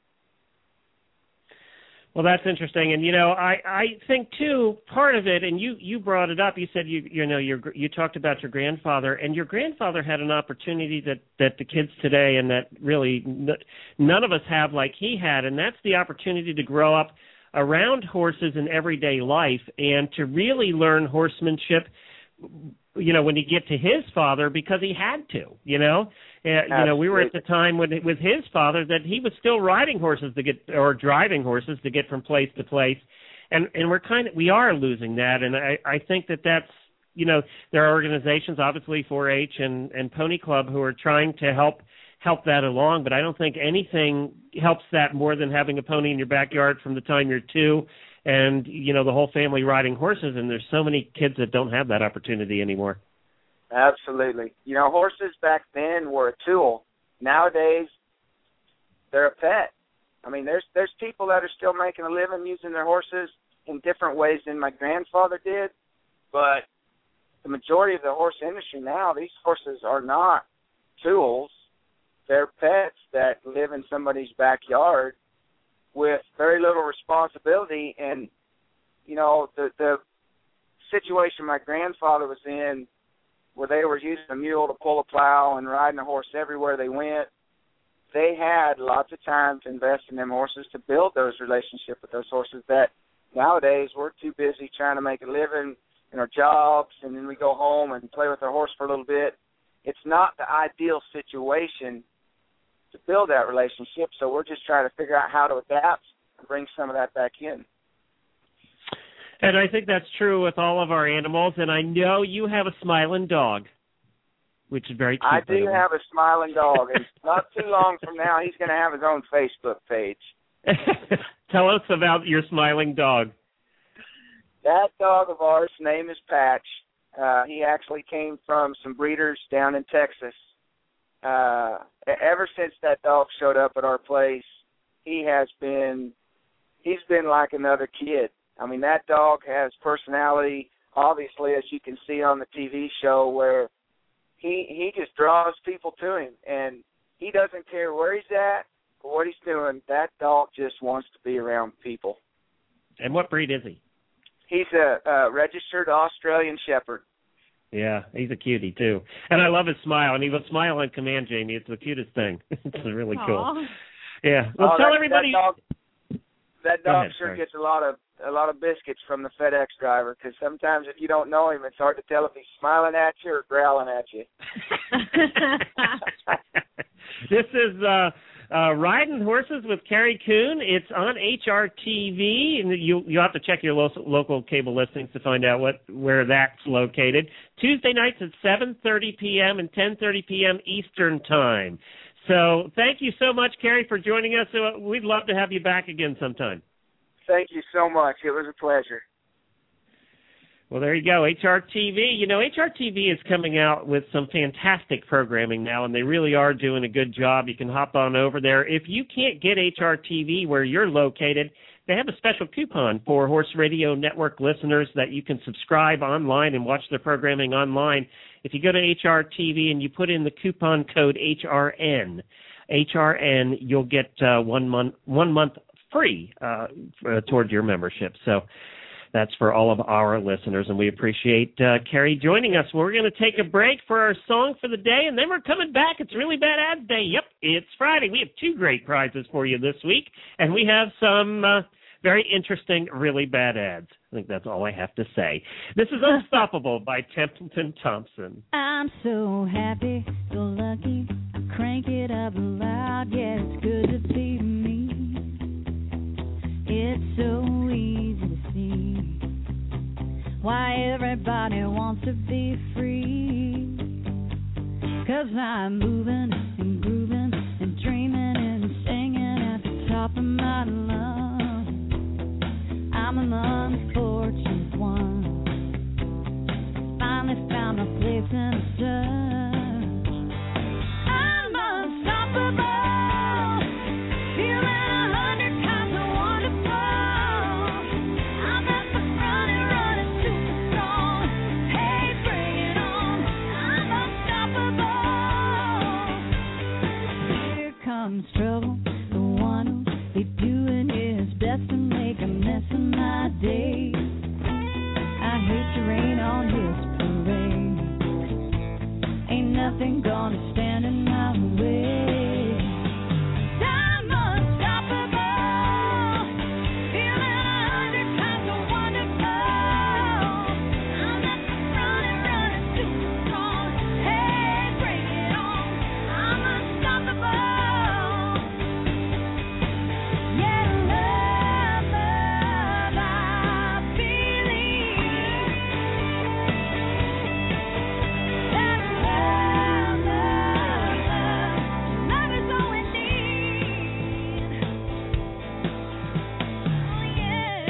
Well, that's interesting, and I think too part of it, and you brought it up. You said you talked about your grandfather, and your grandfather had an opportunity that the kids today and that really none of us have like he had, and that's the opportunity to grow up around horses in everyday life and to really learn horsemanship. When you get to his father, because he had to, we were at the time with his father that he was still riding horses driving horses to get from place to place. And we are losing that. And I think that's, there are organizations, obviously 4-H and Pony Club, who are trying to help that along. But I don't think anything helps that more than having a pony in your backyard from the time you're 2. And, the whole family riding horses, and there's so many kids that don't have that opportunity anymore. Absolutely. Horses back then were a tool. Nowadays, they're a pet. I mean, there's people that are still making a living using their horses in different ways than my grandfather did, but the majority of the horse industry now, these horses are not tools. They're pets that live in somebody's backyard with very little responsibility. And, the situation my grandfather was in, where they were using a mule to pull a plow and riding a horse everywhere they went, they had lots of time to invest in them horses, to build those relationships with those horses that nowadays we're too busy trying to make a living in our jobs, and then we go home and play with our horse for a little bit. It's not the ideal situation to build that relationship, so we're just trying to figure out how to adapt and bring some of that back in. And I think that's true with all of our animals, and I know you have a smiling dog, which is very cute. I do have a smiling dog, and not too long from now, he's going to have his own Facebook page. Tell us about your smiling dog. That dog of ours, name is Patch. He actually came from some breeders down in Texas. Ever since that dog showed up at our place, he's been like another kid. I mean, that dog has personality, obviously, as you can see on the TV show, where he just draws people to him, and he doesn't care where he's at or what he's doing. That dog just wants to be around people. And what breed is he? He's a registered Australian Shepherd. Yeah, he's a cutie, too. And I love his smile, and he will smile on command, Jamie. It's the cutest thing. It's really cool. Yeah. Well, tell everybody. That dog sure gets a lot of biscuits from the FedEx driver, because sometimes if you don't know him, it's hard to tell if he's smiling at you or growling at you. This is Riding Horses with Carrie Coon. It's on HRTV, and you'll have to check your local cable listings to find out where that's located. Tuesday nights at 7:30 p.m. and 10:30 p.m. Eastern Time. So thank you so much, Carrie, for joining us. We'd love to have you back again sometime. Thank you so much. It was a pleasure. Well, there you go, HRTV. HRTV is coming out with some fantastic programming now, and they really are doing a good job. You can hop on over there. If you can't get HRTV where you're located, they have a special coupon for Horse Radio Network listeners that you can subscribe online and watch their programming online. If you go to HRTV and you put in the coupon code HRN, you'll get 1 month free toward your membership. So that's for all of our listeners, and we appreciate Carrie joining us. We're going to take a break for our song for the day, and then we're coming back. It's Really Bad Ads Day. Yep, it's Friday. We have 2 great prizes for you this week, and we have some very interesting, really bad ads. I think that's all I have to say. This is Unstoppable by Templeton Thompson. I'm so happy, so lucky. I crank it up loud. Yeah, it's good to be me. It's so easy to see why everybody wants to be free. 'Cause I'm moving and grooving and dreaming and singing at the top of my lungs. I'm an unfortunate one. Finally found my place in the sun. I'm unstoppable, feeling 100 kinds of nothing gonna stand in my way. I'm unstoppable, feeling 100 times so wonderful. I'm not running too strong. Hey, bring it on. I'm unstoppable. Yeah, love, I believe that love is all we need. Oh, yeah.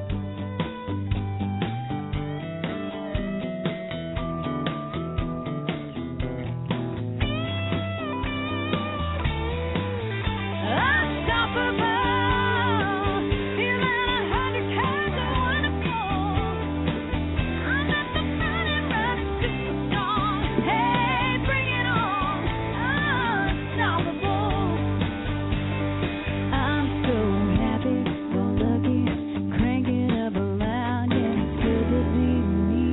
Unstoppable, feeling 100 times so wonderful. I'm not the running too strong. Hey, bring it on, unstoppable. I'm so happy, so lucky, cranking up loud, yeah, it's good to be me.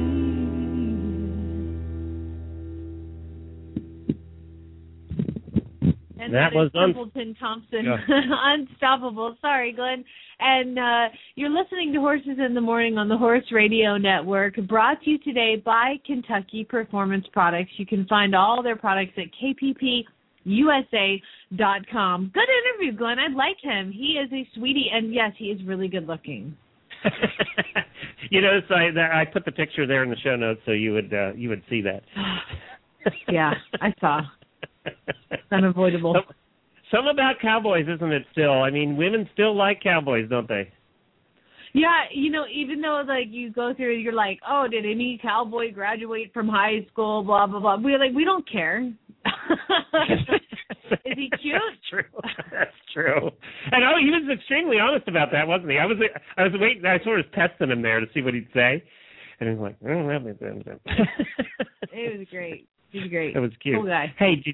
And That that was is Templeton Thompson, Yeah. Unstoppable. Sorry, Glenn. And you're listening to Horses in the Morning on the Horse Radio Network, brought to you today by Kentucky Performance Products. You can find all their products at kppusa.com. Good interview, Glenn. I like him. He is a sweetie, and yes, he is really good looking. You notice I put the picture there in the show notes so you would see that. Yeah, I saw. It's unavoidable. Something about cowboys, isn't it, still? I mean, women still like cowboys, don't they? Yeah, you know, even though, like, you go through, you're like, oh, did any cowboy graduate from high school, blah, blah, blah. We don't care. Is he cute? That's true. That's true. And he was extremely honest about that, wasn't he? I was waiting. I sort of testing him there to see what he'd say. And he was like, I don't have anything. It was great. He was great. It was cute. Cool guy. Hey, did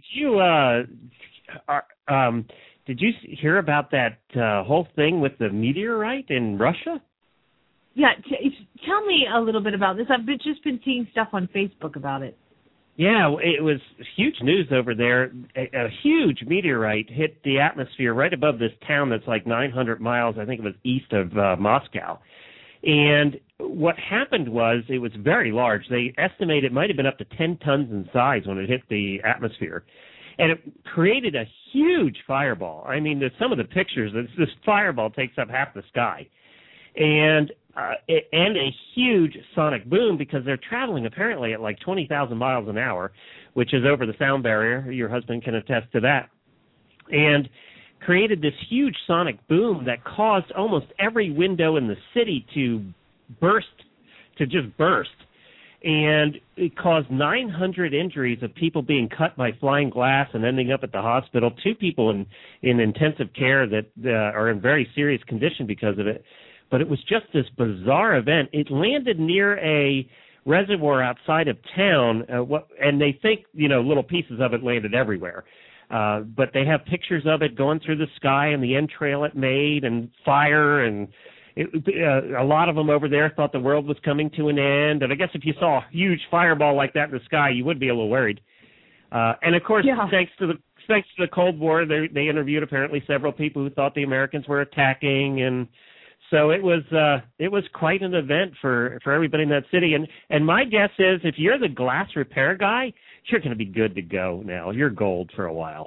you hear about that whole thing with the meteorite in Russia? Yeah, tell me a little bit about this. I've just been seeing stuff on Facebook about it. Yeah, it was huge news over there. A huge meteorite hit the atmosphere right above this town that's like 900 miles, I think it was east of Moscow. And what happened was it was very large. They estimate it might have been up to 10 tons in size when it hit the atmosphere. And it created a huge fireball. I mean, there's some of the pictures, this fireball takes up half the sky. And a huge sonic boom because they're traveling apparently at like 20,000 miles an hour, which is over the sound barrier. Your husband can attest to that. And created this huge sonic boom that caused almost every window in the city to just burst. And it caused 900 injuries of people being cut by flying glass and ending up at the hospital. 2 people in intensive care that are in very serious condition because of it. But it was just this bizarre event. It landed near a reservoir outside of town, and they think, little pieces of it landed everywhere. But they have pictures of it going through the sky and the entrail it made and fire, and a lot of them over there thought the world was coming to an end. And I guess if you saw a huge fireball like that in the sky, you would be a little worried. And, of course, thanks to the Cold War, they interviewed apparently several people who thought the Americans were attacking, and so it was quite an event for everybody in that city. And my guess is if you're the glass repair guy, you're going to be good to go now. You're gold for a while.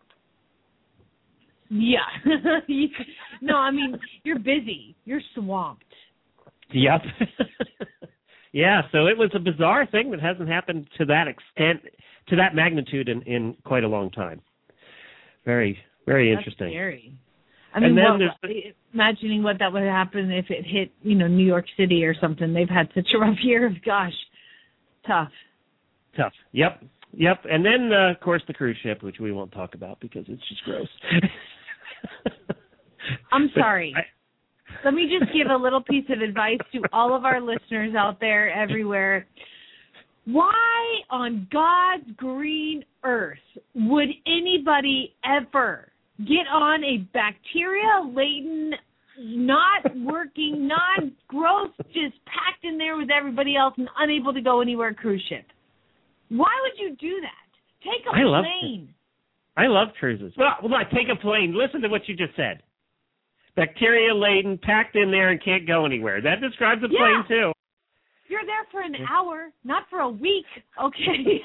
Yeah. No, I mean, you're busy. You're swamped. Yep. Yeah, so it was a bizarre thing that hasn't happened to that extent, to that magnitude in quite a long time. Very, very interesting. That's scary. I mean, imagining what that would happen if it hit, New York City or something. They've had such a rough year. Gosh, tough. Yep. And then, of course, the cruise ship, which we won't talk about because it's just gross. I'm sorry. Let me just give a little piece of advice to all of our listeners out there everywhere. Why on God's green earth would anybody ever get on a bacteria-laden, not working, non-gross, just packed in there with everybody else and unable to go anywhere cruise ship? Why would you do that? Take a plane. I love cruises. Well, take a plane. Listen to what you just said. Bacteria-laden, packed in there, and can't go anywhere. That describes a plane, too. You're there for an hour, not for a week, okay?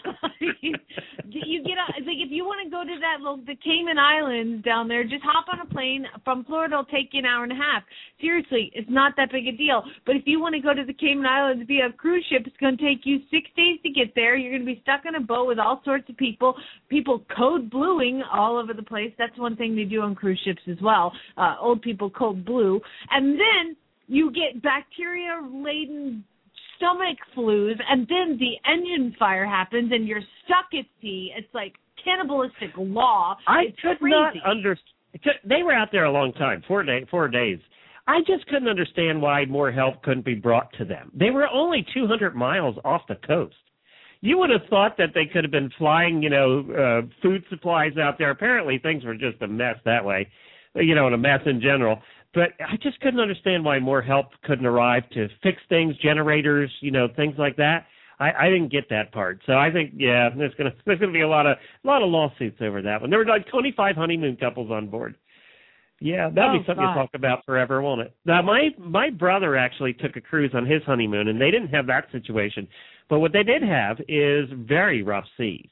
You get like if you want to go to the Cayman Islands down there, just hop on a plane from Florida. It'll take you an hour and a half. Seriously, it's not that big a deal. But if you want to go to the Cayman Islands via a cruise ship, it's going to take you 6 days to get there. You're going to be stuck on a boat with all sorts of people code bluing all over the place. That's one thing they do on cruise ships as well. Old people code blue. And then you get bacteria-laden stomach flus, and then the engine fire happens, and you're stuck at sea. It's like cannibalistic law. It's could crazy. not understand. They were out there a long time, 4 days. I just couldn't understand why more help couldn't be brought to them. They were only 200 miles off the coast. You would have thought that they could have been flying, food supplies out there. Apparently, things were just a mess that way, and a mess in general. But I just couldn't understand why more help couldn't arrive to fix things, generators, things like that. I didn't get that part. So I think, there's gonna be a lot of lawsuits over that one. There were like 25 honeymoon couples on board. Yeah, that'll be something to talk about forever, won't it? Now, my brother actually took a cruise on his honeymoon, and they didn't have that situation. But what they did have is very rough seas.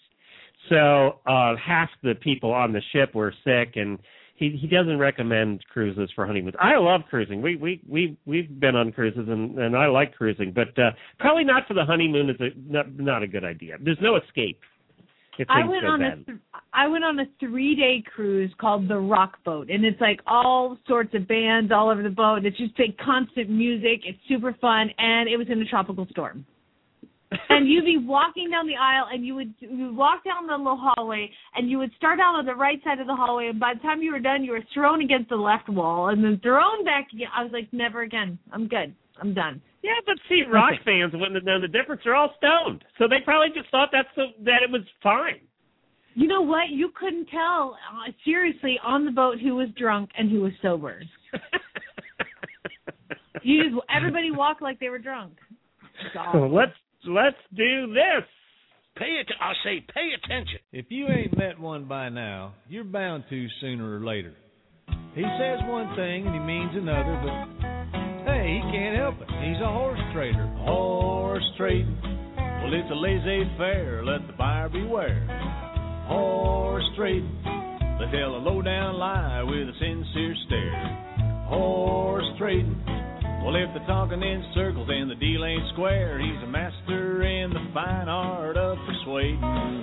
So half the people on the ship were sick, and he doesn't recommend cruises for honeymoons. I love cruising. We've been on cruises, and I like cruising, but probably not for the honeymoon. Is not a good idea. There's no escape. I went on a 3-day cruise called the Rock Boat, and it's like all sorts of bands all over the boat. It's just like constant music. It's super fun, and it was in a tropical storm. And you'd be walking down the aisle, and you would walk down the little hallway, and you would start out on the right side of the hallway, and by the time you were done, you were thrown against the left wall, and then thrown back again. I was like, never again. I'm good. I'm done. Yeah, but see, rock fans wouldn't have known the difference. They're all stoned, so they probably just thought that it was fine. You know what? You couldn't tell, seriously, on the boat who was drunk and who was sober. Everybody walked like they were drunk. Let's do this. I say pay attention. If you ain't met one by now, you're bound to sooner or later. He says one thing and he means another, but hey, he can't help it. He's a horse trader. Horse trading. Well, it's a laissez-faire. Let the buyer beware. Horse trading. They tell a low-down lie with a sincere stare. Horse trading. Well, if they're talking in circles and the deal ain't square, he's a master in the fine art of persuading.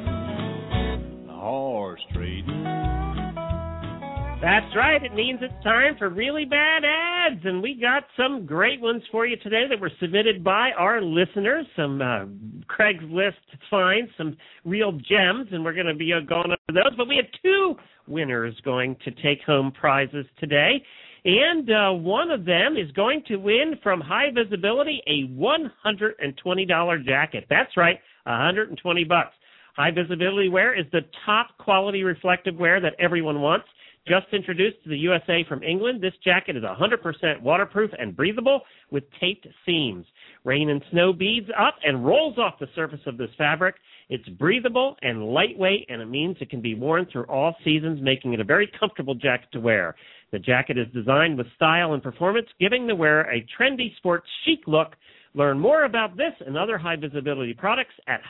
Horse trading. That's right. It means it's time for really bad ads, and we got some great ones for you today that were submitted by our listeners. Some Craigslist finds, some real gems, and we're going to be going over those. But we have 2 winners going to take home prizes today. And one of them is going to win from High Visibility a $120 jacket. That's right, $120. High Visibility wear is the top quality reflective wear that everyone wants. Just introduced to the USA from England, this jacket is 100% waterproof and breathable with taped seams. Rain and snow beads up and rolls off the surface of this fabric. It's breathable and lightweight, and it means it can be worn through all seasons, making it a very comfortable jacket to wear. The jacket is designed with style and performance, giving the wearer a trendy sports chic look. Learn more about this and other High Visibility products at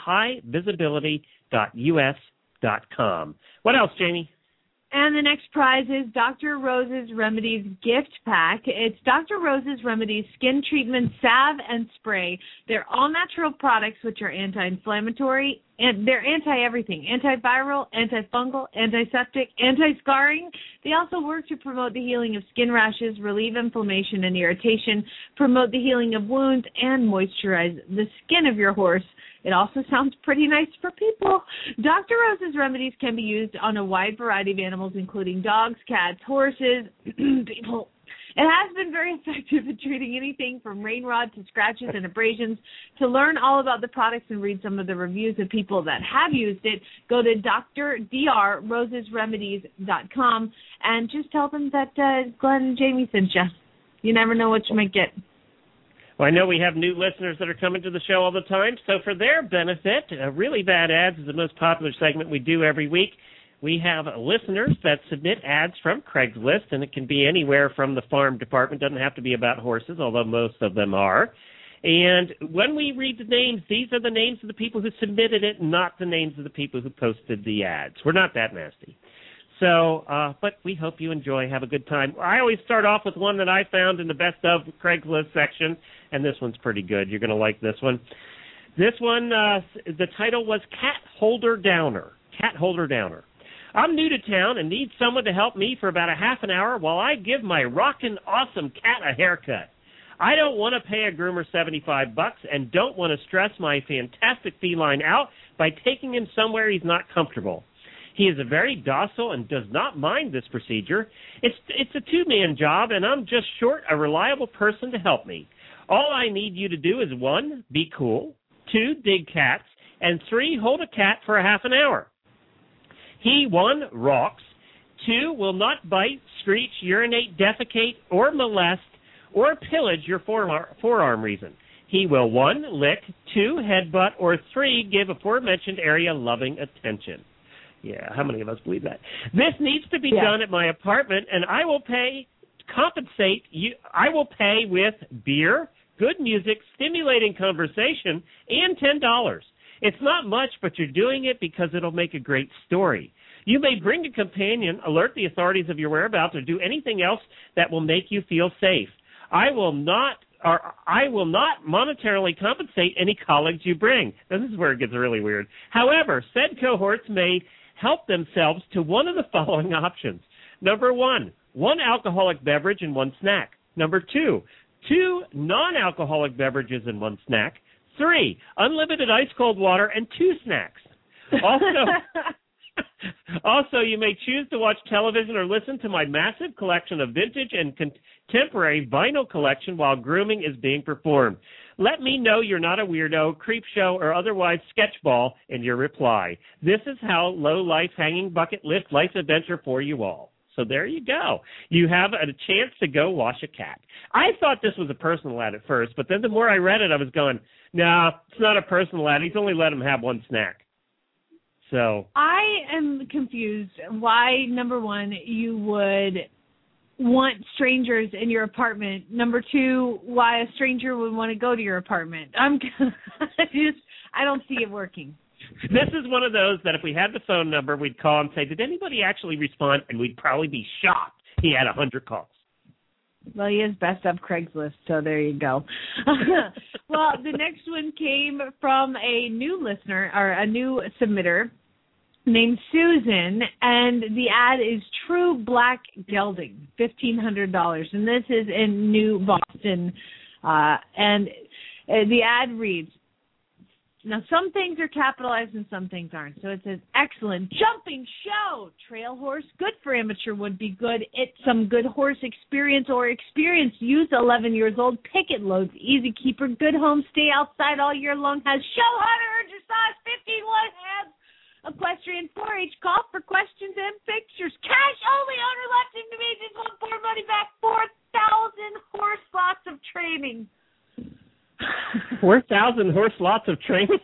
highvisibility.us.com. What else, Jamie? And the next prize is Dr. Rose's Remedies gift pack. It's Dr. Rose's Remedies skin treatment salve and spray. They're all natural products which are anti-inflammatory, and they're anti-everything, antiviral, antifungal, antiseptic, anti-scarring. They also work to promote the healing of skin rashes, relieve inflammation and irritation, promote the healing of wounds, and moisturize the skin of your horse. It also sounds pretty nice for people. Dr. Rose's Remedies can be used on a wide variety of animals, including dogs, cats, horses, people. It has been very effective in treating anything from rain rot to scratches and abrasions. To learn all about the products and read some of the reviews of people that have used it, go to drrosesremedies.com and just tell them that Glenn and Jamie sent you. You never know what you might get. Well, I know we have new listeners that are coming to the show all the time, so for their benefit, Really Bad Ads is the most popular segment we do every week. We have listeners that submit ads from Craigslist, and it can be anywhere from the farm department. It doesn't have to be about horses, although most of them are. And when we read the names, these are the names of the people who submitted it, not the names of the people who posted the ads. We're not that nasty. So, but we hope you enjoy, have a good time. I always start off with one that I found in the Best of Craigslist section, and this one's pretty good. You're going to like this one. This one, the title was Cat Holder Downer. Cat Holder Downer. I'm new to town and need someone to help me for about a half an hour while I give my rockin' awesome cat a haircut. I don't want to pay a groomer $75 and don't want to stress my fantastic feline out by taking him somewhere he's not comfortable. He is a very docile and does not mind this procedure. It's a two-man job, and I'm just short a reliable person to help me. All I need you to do is 1, be cool, 2, dig cats, and 3, hold a cat for a half an hour. He, 1, rocks, 2, will not bite, screech, urinate, defecate, or molest, or pillage your forearm reason. He will 1, lick, 2, headbutt, or 3, give aforementioned area loving attention. Yeah, how many of us believe that? This needs to be done at my apartment, and I will compensate you. I will pay with beer, good music, stimulating conversation, and $10. It's not much, but you're doing it because it'll make a great story. You may bring a companion, alert the authorities of your whereabouts, or do anything else that will make you feel safe. I will not monetarily compensate any colleagues you bring. Now, this is where it gets really weird. However, said cohorts may help themselves to one of the following options. Number 1, 1 alcoholic beverage and 1 snack. Number 2, 2 non-alcoholic beverages and 1 snack. 3, unlimited ice-cold water and 2 snacks. Also, you may choose to watch television or listen to my massive collection of vintage and contemporary vinyl collection while grooming is being performed. Let me know you're not a weirdo, creep show, or otherwise sketchball in your reply. This is how low-life hanging bucket list life adventure for you all. So there you go. You have a chance to go wash a cat. I thought this was a personal ad at first, but then the more I read it, I was going, nah, it's not a personal ad. He's only let him have 1 snack. So I am confused why, number 1, you would want strangers in your apartment. Number 2, why a stranger would want to go to your apartment. I don't see it working. This is one of those that if we had the phone number, we'd call and say, did anybody actually respond? And we'd probably be shocked he had 100 calls. Well, he is Best of Craigslist, so there you go. Well, the next one came from a new listener, or a new submitter, named Susan, and the ad is True Black Gelding, $1,500, and this is in New Boston, and the ad reads, now some things are capitalized and some things aren't, so it says, excellent jumping show, trail horse, good for amateur would be good, it's some good horse experience or experience, use 11 years old, picket loads, easy keeper, good home, stay outside all year long, has show hunter, dressage, 51 heads, equestrian 4-H, call for questions and pictures. Cash only, owner left individuals want poor money back. 4,000 horse lots of training. 4,000 horse lots of training?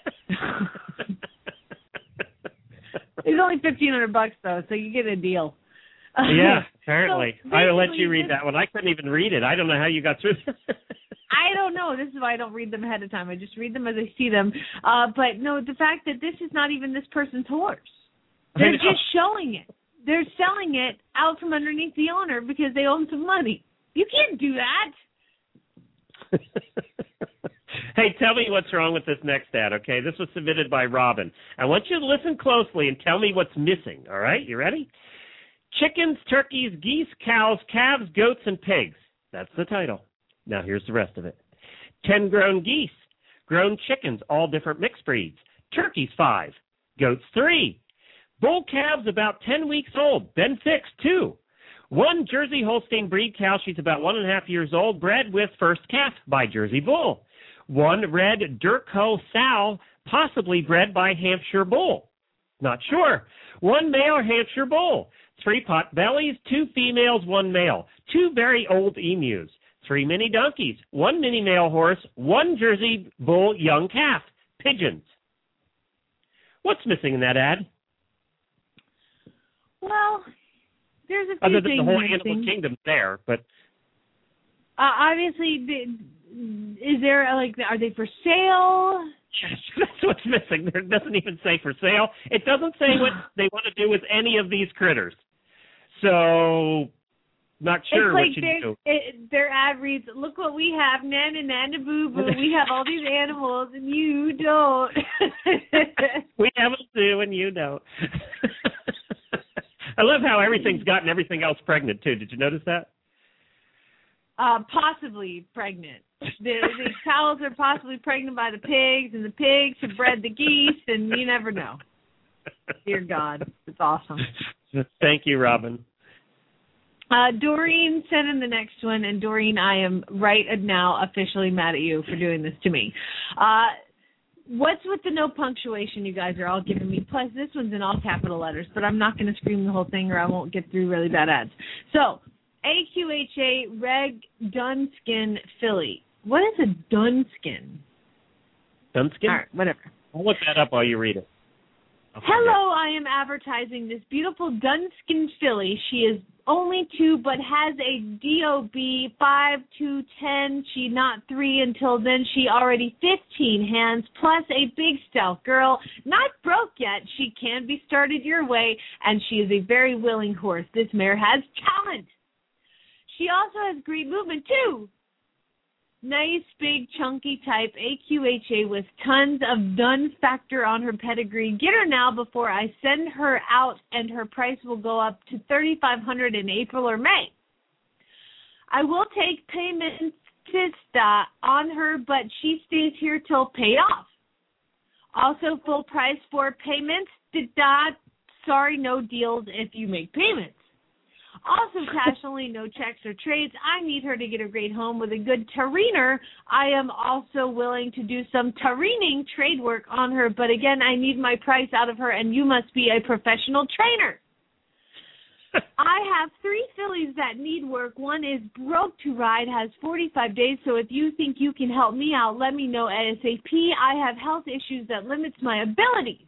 It's only $1,500 though, so you get a deal. Yeah, apparently. So I will let you read that one. I couldn't even read it. I don't know how you got through this. I don't know. This is why I don't read them ahead of time. I just read them as I see them. But no, the fact that this is not even this person's horse. They're just showing it. They're selling it out from underneath the owner because they owe him some money. You can't do that. Hey, tell me what's wrong with this next ad, okay? This was submitted by Robin. I want you to listen closely and tell me what's missing, all right? You ready? Chickens, turkeys, geese, cows, calves, goats, and pigs. That's the title. Now here's the rest of it. 10 grown geese, grown chickens, all different mixed breeds. Turkeys 5, goats 3. Bull calves about 10 weeks old, been fixed 2. 1 Jersey Holstein breed cow, she's about 1.5 years old, bred with first calf by Jersey Bull. 1 red Durco sow, possibly bred by Hampshire Bull. Not sure. 1 male Hampshire Bull. 3 pot bellies, 2 females, 1 male. 2 very old emus. 3 mini donkeys, 1 mini male horse, 1 Jersey bull young calf, pigeons. What's missing in that ad? Well, there's a few Other than things the whole missing. animal kingdom there, but obviously, is there are they for sale? yes, that's what's missing. It doesn't even say for sale. It doesn't say what they want to do with any of these critters. So, not sure what you do. Their ad reads, "Look what we have, Nana, Nana, Boo Boo. We have all these animals, and you don't." We have a zoo, and you don't. I love how everything's gotten everything else pregnant, too. Did you notice that? Possibly pregnant. The cows are possibly pregnant by the pigs, and the pigs have bred the geese, and you never know. Dear God, it's awesome. Thank you, Robin. Doreen sent in the next one, and Doreen, I am right now officially mad at you for doing this to me. What's with the no punctuation you guys are all giving me? Plus, this one's in all capital letters, but I'm not going to scream the whole thing or I won't get through really bad ads. So, AQHA Reg Dunskin Filly. What is a Dunskin? Dunskin? All right, whatever. I'll look that up while you read it. Hello, I am advertising this beautiful Dunskin filly. She is only 2, but has a DOB 5 to 10. She not 3 until then. She already 15 hands, plus a big stout girl. Not broke yet. She can be started your way, and she is a very willing horse. This mare has talent. She also has great movement, too. Nice, big, chunky type, AQHA with tons of done factor on her pedigree. Get her now before I send her out, and her price will go up to $3,500 in April or May. I will take payments on her, but she stays here till paid off. Also, full price for payments. Sorry, no deals if you make payments. Also, cash only, no checks or trades. I need her to get a great home with a good terriner. I am also willing to do some terrining trade work on her, but again, I need my price out of her, and you must be a professional trainer. I have 3 fillies that need work. One is broke to ride, has 45 days, so if you think you can help me out, let me know ASAP. I have health issues that limits my ability.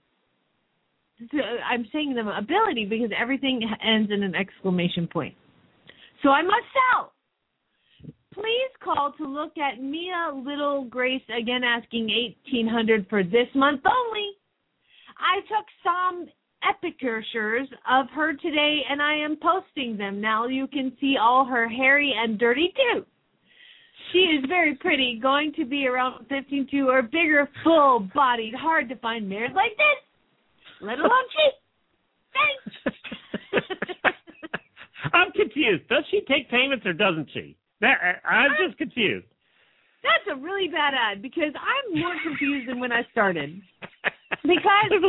I'm saying them ability because everything ends in an exclamation point. So I must sell. Please call to look at Mia Little Grace, again asking $1,800 for this month only. I took some pictures of her today, and I am posting them. Now you can see all her hairy and dirty too. She is very pretty, going to be around 15 or bigger, full-bodied, hard-to-find mares like this. Let alone cheap. Thanks. I'm confused. Does she take payments or doesn't she? I'm just confused. That's a really bad ad because I'm more confused than when I started. Because there's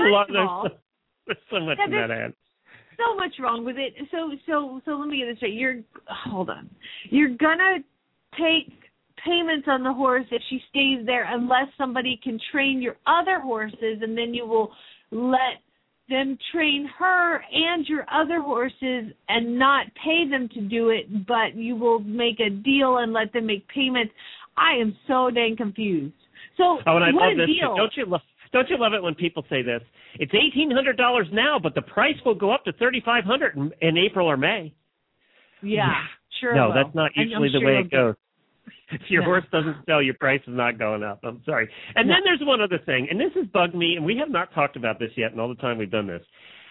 so much in that ad. So much wrong with it. So let me get this straight. Hold on. You're gonna take payments on the horse if she stays there unless somebody can train your other horses, and then you will let them train her and your other horses and not pay them to do it, but you will make a deal and let them make payments. I am so dang confused. So and I what love a this. deal. Don't you love it when people say this? It's $1,800 now, but the price will go up to $3,500 in April or May. Yeah, sure. No, will. that's not usually the way it goes. If your horse doesn't sell, your price is not going up. I'm sorry. And then there's one other thing, and this has bugged me, and we have not talked about this yet in all the time we've done this.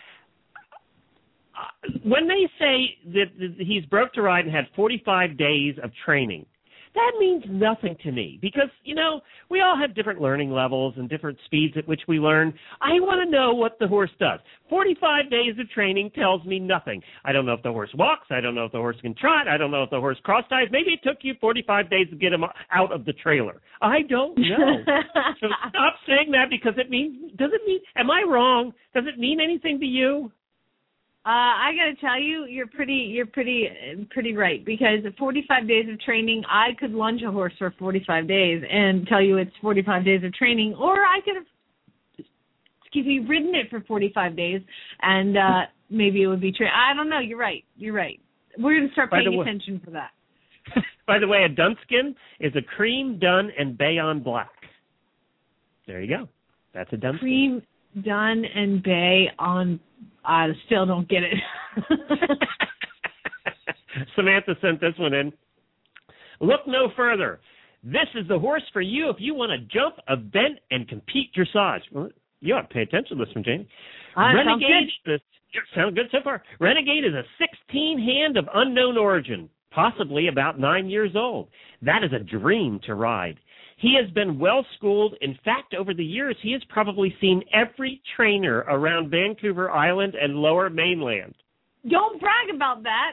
When they say that he's broke to ride and had 45 days of training, that means nothing to me because, we all have different learning levels and different speeds at which we learn. I want to know what the horse does. 45 days of training tells me nothing. I don't know if the horse walks. I don't know if the horse can trot. I don't know if the horse cross-ties. Maybe it took you 45 days to get him out of the trailer. I don't know. So stop saying that because am I wrong? Does it mean anything to you? I got to tell you, you're pretty right because 45 days of training, I could lunge a horse for 45 days and tell you it's 45 days of training, or I could have, ridden it for 45 days and maybe it would be trained. I don't know. You're right. We're going to start paying attention for that. By the way, a Dunskin is a cream, dun, and bay on black. There you go. That's a Dunskin. Cream, dun, and bay on. I still don't get it. Samantha sent this one in. Look no further. This is the horse for you if you want to jump, event, and compete dressage. Well, you ought to pay attention to this one, Janie. Renegade. Sound good so far? Renegade is a 16-hand of unknown origin, possibly about 9 years old. That is a dream to ride. He has been well-schooled. In fact, over the years, he has probably seen every trainer around Vancouver Island and Lower Mainland. Don't brag about that.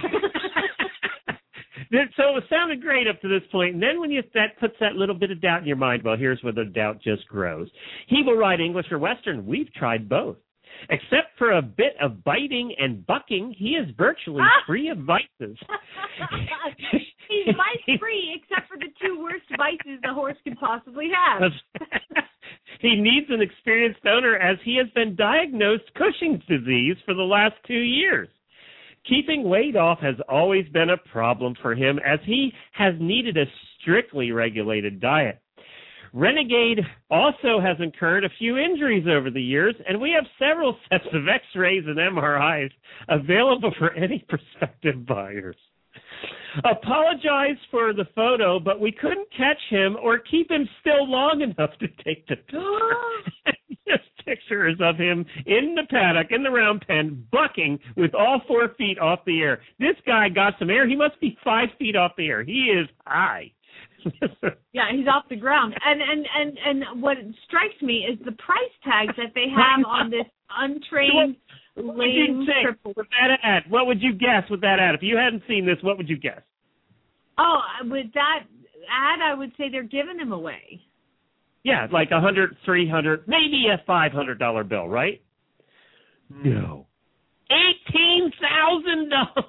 So it sounded great up to this point, and then when that puts that little bit of doubt in your mind, well, here's where the doubt just grows. He will ride English or Western. We've tried both. Except for a bit of biting and bucking, he is virtually free of vices. He's vice-free, except for the two worst vices the horse could possibly have. He needs an experienced owner, as he has been diagnosed Cushing's disease for the last 2 years. Keeping weight off has always been a problem for him, as he has needed a strictly regulated diet. Renegade also has incurred a few injuries over the years, and we have several sets of x-rays and MRIs available for any prospective buyers. Apologize for the photo, but we couldn't catch him or keep him still long enough to take the picture. This picture is of him in the paddock, in the round pen, bucking with all 4 feet off the air. This guy got some air. He must be 5 feet off the air. He is high. Yeah, he's off the ground. And what strikes me is the price tags that they have on this untrained lame triple. With that ad, what would you guess with that ad? If you hadn't seen this, what would you guess? Oh, with that ad, I would say they're giving him away. Yeah, like $100, $300, maybe a $500 bill, right? No. $18,000.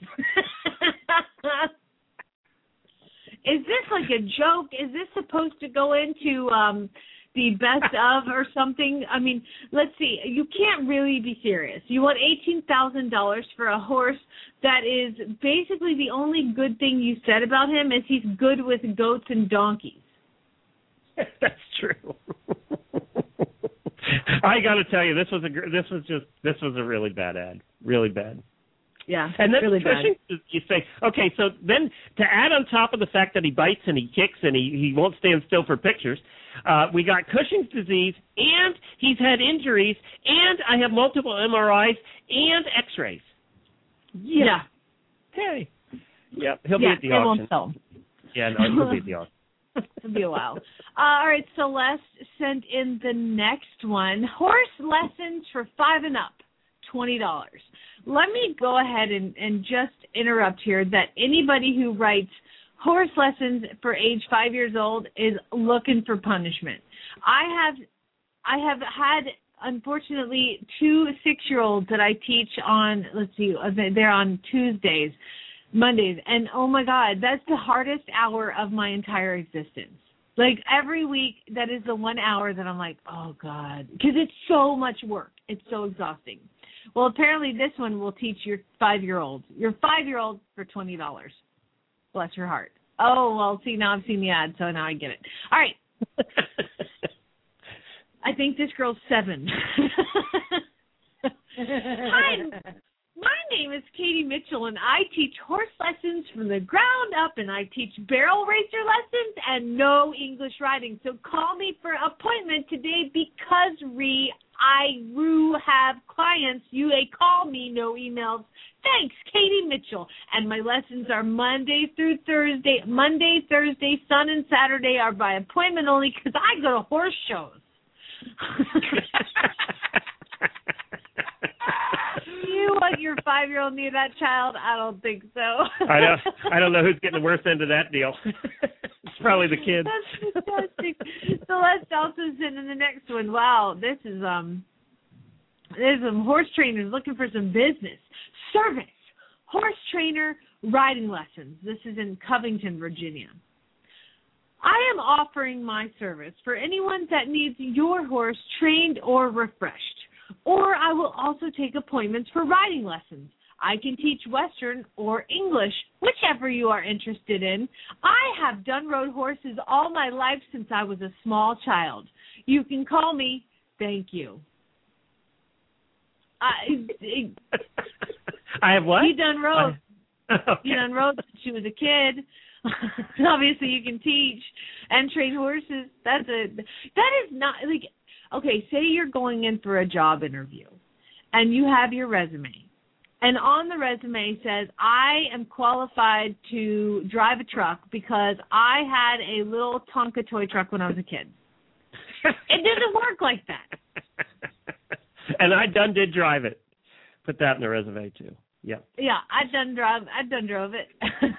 Is this like a joke? Is this supposed to go into the best of or something? I mean, let's see. You can't really be serious. You want $18,000 for a horse that is basically the only good thing you said about him is he's good with goats and donkeys. That's true. I got to tell you, this was a really bad ad. Really bad. Yeah, and then really bad. You say, okay, so then to add on top of the fact that he bites and he kicks and he won't stand still for pictures, we got Cushing's disease, and he's had injuries, and I have multiple MRIs and X-rays. Yeah. Hey. Yeah, he'll be at the auction. Won't sell. Yeah, no, he'll be at the auction. It'll be a while. All right, Celeste sent in the next one. Horse lessons for 5 and up, $20. Let me go ahead and just interrupt here that anybody who writes horse lessons for age 5 years old is looking for punishment. I have had, unfortunately, 2 6-year-olds that I teach on, they're on Tuesdays, Mondays, and oh my God, that's the hardest hour of my entire existence. Like every week, that is the 1 hour that I'm like, oh God, because it's so much work. It's so exhausting. Well, apparently this one will teach your 5-year-old. Your 5-year-old for $20. Bless your heart. Oh, well, see, now I've seen the ad, so now I get it. All right. I think this girl's 7. Hi, my name is Katie Mitchell, and I teach horse lessons from the ground up, and I teach barrel racer lessons and no English riding. So call me for an appointment today because I have clients. You call me, no emails. Thanks, Katie Mitchell. And my lessons are Monday through Thursday. Monday, Thursday, Sun, and Saturday are by appointment only because I go to horse shows. You want your 5-year-old near that child? I don't think so. I don't know who's getting the worst end of that deal. It's probably the kids. That's fantastic. Celeste also sent in the next one. Wow, there's some horse trainers looking for some business. Service, horse trainer, riding lessons. This is in Covington, Virginia. I am offering my service for anyone that needs your horse trained or refreshed. Or I will also take appointments for riding lessons. I can teach Western or English, whichever you are interested in. I have done rode horses all my life since I was a small child. You can call me. Thank you. I have what? He done rode. Okay. He done rode since she was a kid. Obviously, you can teach and train horses. That is not like, okay, say you're going in for a job interview and you have your resume, and on the resume says, I am qualified to drive a truck because I had a little Tonka toy truck when I was a kid. It doesn't work like that. And I did drive it. Put that in the resume too. Yeah. Yeah, I done drove it.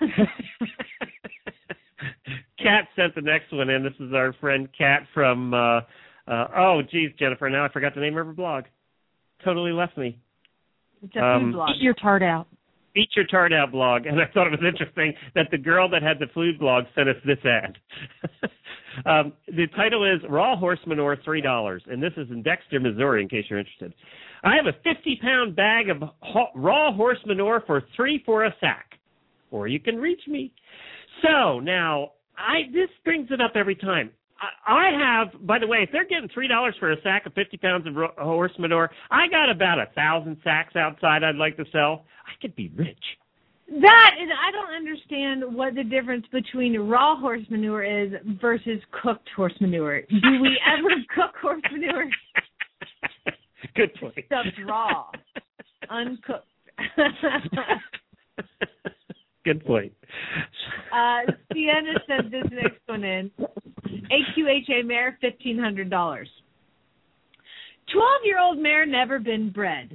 Kat sent the next one in. This is our friend Kat from Jennifer, now I forgot the name of her blog. Totally left me. It's a food blog. Eat Your Tart Out. Eat Your Tart Out blog. And I thought it was interesting that the girl that had the food blog sent us this ad. The title is Raw Horse Manure, $3. And this is in Dexter, Missouri, in case you're interested. I have a 50-pound bag of raw horse manure for $3 for a sack. Or you can reach me. So now, this brings it up every time. I have, by the way, if they're getting $3 for a sack of 50 pounds of horse manure, I got about 1,000 sacks outside I'd like to sell. I could be rich. I don't understand what the difference between raw horse manure is versus cooked horse manure. Do we ever cook horse manure? Good point. Stuffed raw, uncooked. Good point. Sienna sent this next one in. AQHA mare, $1,500. 12-year-old mare never been bred.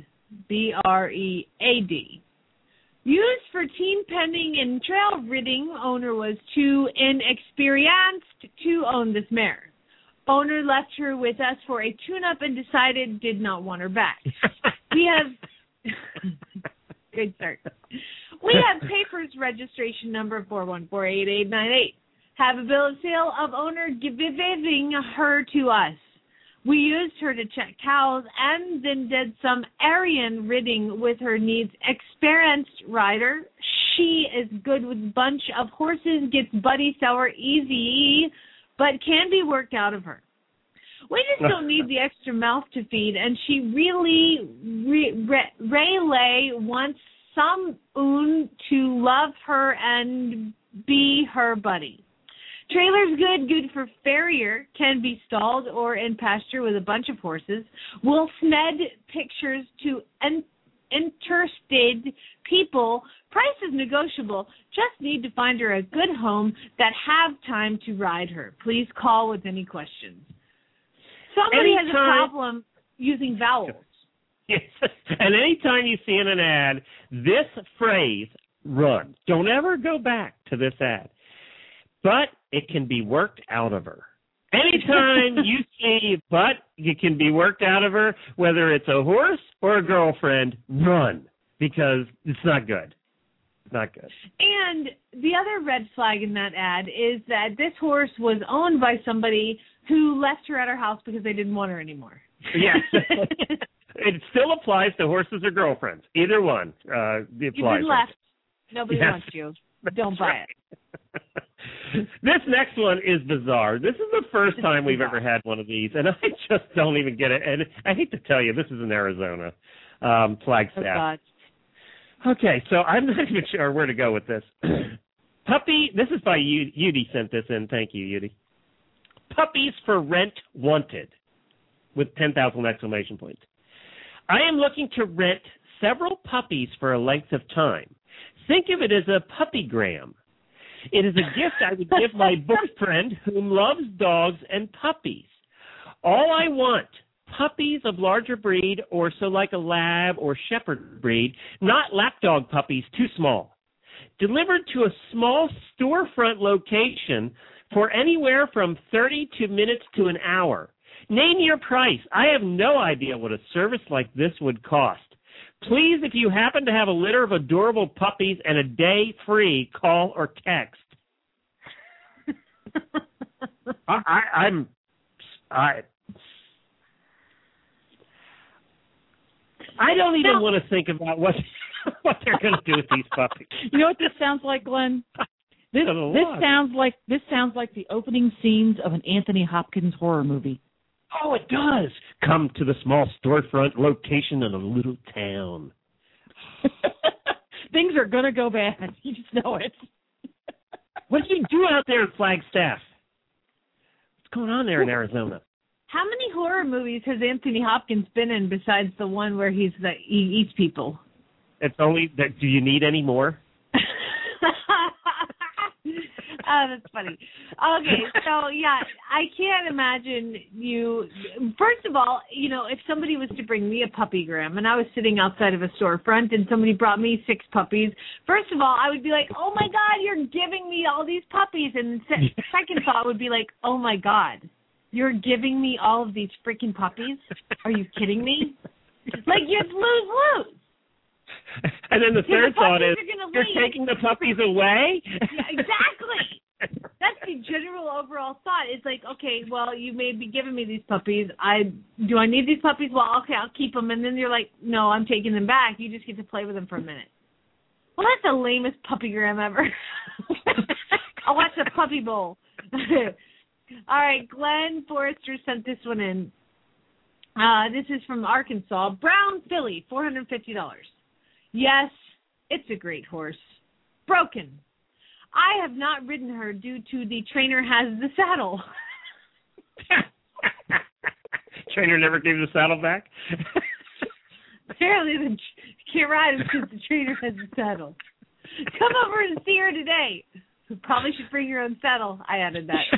BREAD. Used for team penning and trail riding. Owner was too inexperienced to own this mare. Owner left her with us for a tune-up and decided did not want her back. We have... Good start. We have papers, registration number 4148898. Have a bill of sale of owner giving her to us. We used her to check cows and then did some Aryan ridding with her needs experienced rider. She is good with bunch of horses, gets buddy sour easy, but can be worked out of her. We just don't need the extra mouth to feed, and she really Rayleigh wants someone to love her and be her buddy. Trailer's good for farrier, can be stalled or in pasture with a bunch of horses. We'll send pictures to interested people. Price is negotiable. Just need to find her a good home that have time to ride her. Please call with any questions. Somebody has a problem using vowels. Yes. And anytime you see in an ad this phrase, run, don't ever go back to this ad. But it can be worked out of her. Anytime you see but it can be worked out of her, whether it's a horse or a girlfriend, run, because it's not good. It's not good. And the other red flag in that ad is that this horse was owned by somebody who left her at her house because they didn't want her anymore. Yes. It still applies to horses or girlfriends. Either one. You've been left. Nobody wants you. Don't buy it. This next one is bizarre. This is the first time we've ever had one of these, and I just don't even get it. And I hate to tell you, this is in Arizona, Flagstaff. Oh, God. Okay, so I'm not even sure where to go with this. Puppy, this is by Yudi sent this in. Thank you, Yudi. Puppies for rent wanted, with 10,000 exclamation points. I am looking to rent several puppies for a length of time. Think of it as a puppygram. It is a gift I would give my boyfriend who loves dogs and puppies. All I want, puppies of larger breed or so like a lab or shepherd breed, not lapdog puppies, too small. Delivered to a small storefront location for anywhere from 30 minutes to an hour. Name your price. I have no idea what a service like this would cost. Please, if you happen to have a litter of adorable puppies and a day free, call or text. I don't even want to think about what what they're going to do with these puppies. You know what this sounds like, Glenn? This sounds like the opening scenes of an Anthony Hopkins horror movie. Oh, it does. Come to the small storefront location in a little town. Things are going to go bad. You just know it. What do you do out there in Flagstaff? What's going on there in Arizona? How many horror movies has Anthony Hopkins been in besides the one where he eats people? It's only that. Do you need any more? Oh, that's funny. Okay, so yeah, I can't imagine you. First of all, you know, if somebody was to bring me a puppy, Graham, and I was sitting outside of a storefront and somebody brought me 6 puppies, first of all, I would be like, oh my God, you're giving me all these puppies. And second thought would be like, oh my God, you're giving me all of these freaking puppies? Are you kidding me? Like, you'd lose. And then the third thought is, you're leave. taking the puppies away? Yeah, exactly. That's the general overall thought. It's like, okay, well, you may be giving me these puppies. Do I need these puppies? Well, okay, I'll keep them. And then you're like, no, I'm taking them back. You just get to play with them for a minute. Well, that's the lamest puppygram ever. I'll watch a puppy bowl. All right, Glenn Forrester sent this one in. This is from Arkansas. Brown filly, $450. Yes, it's a great horse. Broken. I have not ridden her due to the trainer has the saddle. Trainer never gave the saddle back? Apparently, you can't ride him because the trainer has the saddle. Come over and see her today. Probably should bring your own saddle. I added that.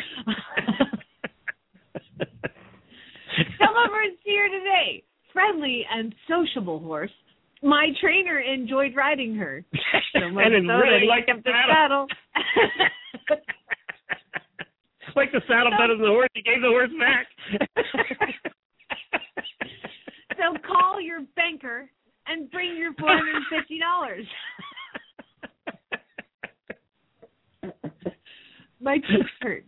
Come over and see her today. Friendly and sociable horse. My trainer enjoyed riding her. And really liked the saddle. Like the saddle better than the horse. He gave the horse back. So call your banker and bring your $450. My cheeks hurt.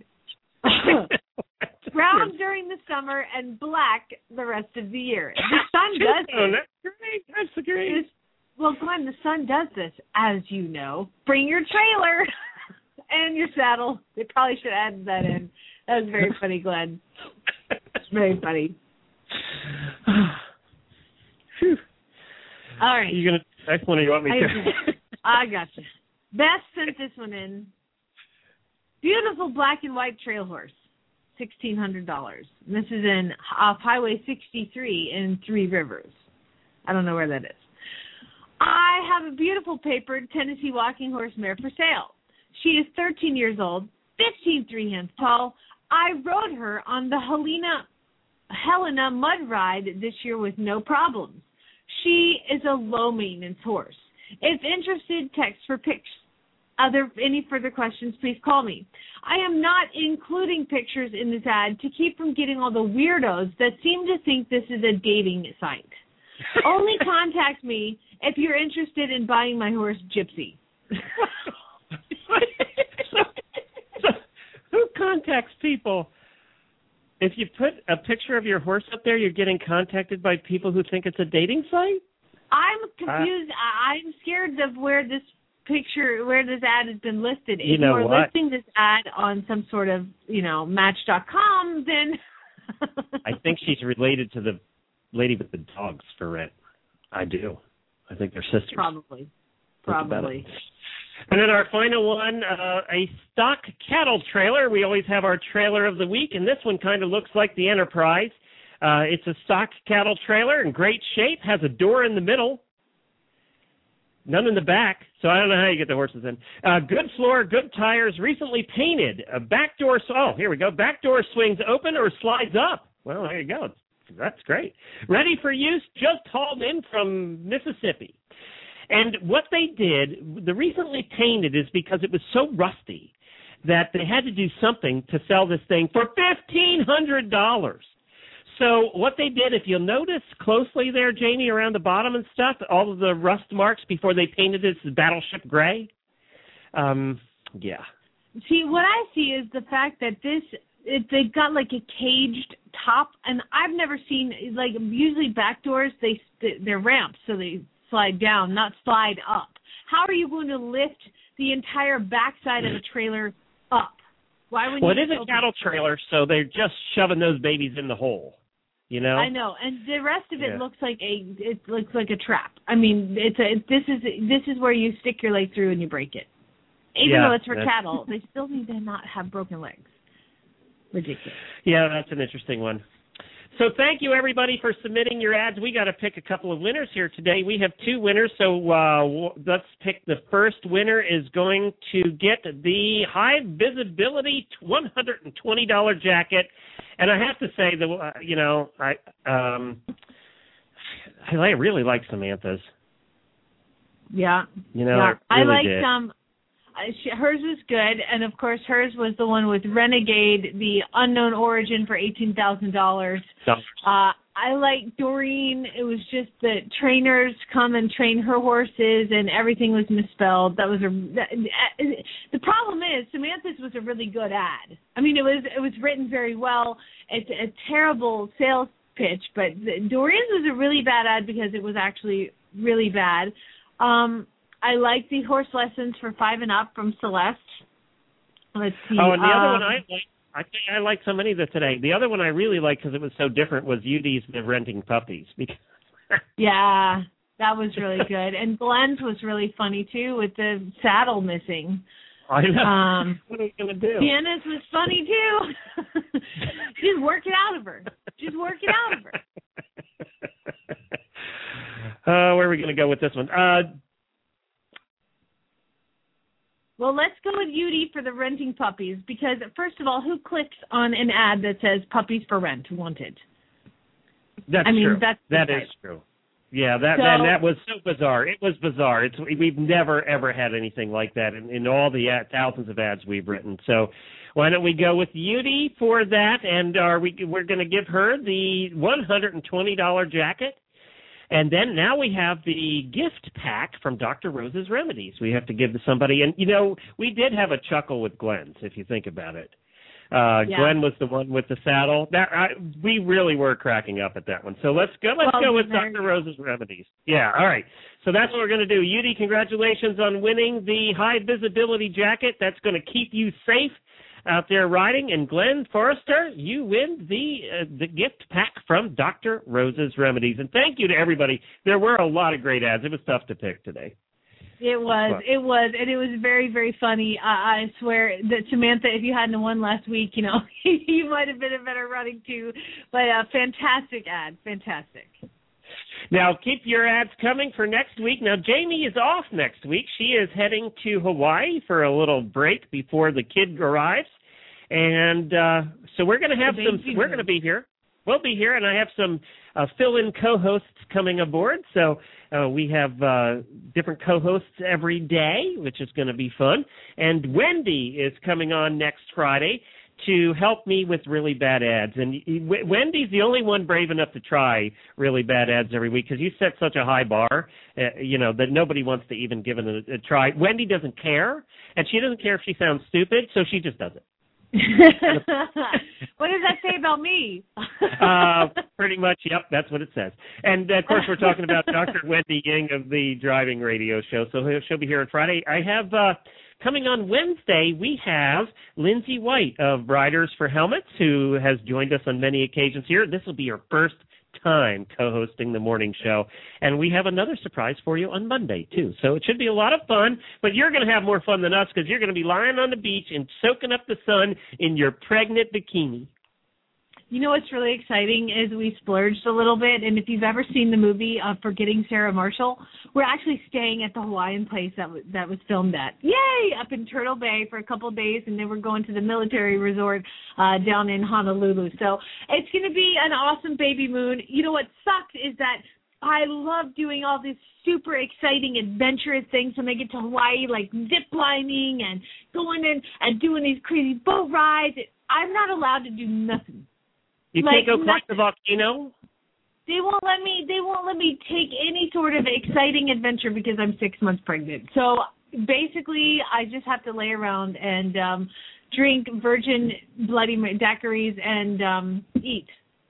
Brown during the summer and black the rest of the year. The sun does this. Oh, that's great. That's great. Well, Glenn, the sun does this, as you know. Bring your trailer and your saddle. They probably should have added that in. That was very funny, Glenn. Very funny. All right. You gonna next one, or you want me to? I got you. Beth sent this one in. Beautiful black and white trail horse. $1,600. This is in off Highway 63 in Three Rivers. I don't know where that is. I have a beautiful papered Tennessee walking horse mare for sale. She is 13 years old, 15 3/10 tall. I rode her on the Helena mud ride this year with no problems. She is a low maintenance horse. If interested, text for pics. Any further questions, please call me. I am not including pictures in this ad to keep from getting all the weirdos that seem to think this is a dating site. Only contact me if you're interested in buying my horse, Gypsy. So who contacts people? If you put a picture of your horse up there, you're getting contacted by people who think it's a dating site? I'm confused. I'm scared of where this ad has been listed. You if know you're what? listing this ad on some sort of, Match.com, then I think she's related to the lady with the dogs for rent. I do. I think they're sisters. Probably. And then our final one, a stock cattle trailer. We always have our trailer of the week, and this one kind of looks like the Enterprise. It's a stock cattle trailer in great shape, has a door in the middle, none in the back, so I don't know how you get the horses in. Good floor, good tires, recently painted. A back door, here we go. Back door swings open or slides up. Well, there you go. That's great. Ready for use, just hauled in from Mississippi. And what they did, the recently painted is because it was so rusty that they had to do something to sell this thing for $1,500. So what they did, if you'll notice closely there, Jamie, around the bottom and stuff, all of the rust marks before they painted this battleship gray. Yeah. See, what I see is the fact that they've got like a caged top, and I've never seen, like, usually back doors, they're ramps, so they slide down, not slide up. How are you going to lift the entire backside of a trailer up? Why would Well, it is a cattle trailer, so they're just shoving those babies in the hole. You know? I know, and the rest of it looks like a trap. I mean, this is where you stick your leg through and you break it. Even though it's for cattle, they still need to not have broken legs. Ridiculous. Yeah, that's an interesting one. So thank you, everybody, for submitting your ads. We got to pick a couple of winners here today. We have 2 winners, so let's pick the first winner is going to get the high visibility $120 jacket. And I have to say that I really like Samantha's. Yeah. I liked hers was good, and of course hers was the one with Renegade, the unknown origin for $18,000. I like Doreen. It was just that trainers come and train her horses, and everything was misspelled. The problem is Samantha's was a really good ad. I mean, it was written very well. It's a terrible sales pitch, but Doreen's was a really bad ad because it was actually really bad. I like the horse lessons for 5 and up from Celeste. Let's see. Oh, and the other one I think I like so many of them today. The other one I really liked because it was so different was UD's The Renting Puppies. Yeah, that was really good. And Glenn's was really funny, too, with the saddle missing. I know. What are we going to do? Deanna's was funny, too. Just work it out of her. Where are we going to go with this one? Well, let's go with Judy for the renting puppies because, first of all, who clicks on an ad that says puppies for rent wanted? That is true. Yeah, that was so bizarre. It was bizarre. We've never, ever had anything like that in all the thousands of ads we've written. So why don't we go with Judy for that, and we're going to give her the $120 jacket. And then now we have the gift pack from Dr. Rose's Remedies. We have to give to somebody. And, we did have a chuckle with Glenn's, if you think about it. Glenn was the one with the saddle. We really were cracking up at that one. So let's go with Dr. Rose's Remedies. Yeah, all right. So that's what we're going to do. Judy, congratulations on winning the high visibility jacket. That's going to keep you safe out there riding. And Glenn Forrester, you win the gift pack from Dr. Rose's Remedies. And thank you to everybody. There were a lot of great ads. It was tough to pick today. It was, and it was very, very funny. I swear that Samantha, if you hadn't won last week, you might have been a better running too. But fantastic ad, fantastic. Now, keep your ads coming for next week. Now, Jamie is off next week. She is heading to Hawaii for a little break before the kid arrives. And so we're going to have we're going to be here. We'll be here, and I have some fill-in co-hosts coming aboard. So we have different co-hosts every day, which is going to be fun. And Wendy is coming on next Friday to help me with really bad ads. And Wendy's the only one brave enough to try really bad ads every week because you set such a high bar, that nobody wants to even give it a try. Wendy doesn't care, and she doesn't care if she sounds stupid, so she just does it. What does that say about me? Pretty much, yep, that's what it says. And, of course, we're talking about Dr. Wendy Ying of the Driving Radio Show, so she'll be here on Friday. I have... coming on Wednesday, we have Lindsay White of Riders for Helmets, who has joined us on many occasions here. This will be her first time co-hosting the morning show. And we have another surprise for you on Monday, too. So it should be a lot of fun, but you're going to have more fun than us because you're going to be lying on the beach and soaking up the sun in your pregnant bikini. You know what's really exciting is we splurged a little bit, and if you've ever seen the movie Forgetting Sarah Marshall, we're actually staying at the Hawaiian place that was filmed at. Yay! Up in Turtle Bay for a couple of days, and then we're going to the military resort down in Honolulu. So it's going to be an awesome baby moon. You know what sucks is that I love doing all these super exciting, adventurous things when I get to Hawaii, like zip lining and going in and doing these crazy boat rides. I'm not allowed to do nothing. You can't go climb the volcano? They won't let me take any sort of exciting adventure because I'm 6 months pregnant. So basically, I just have to lay around and drink virgin Bloody Daiquiris and eat.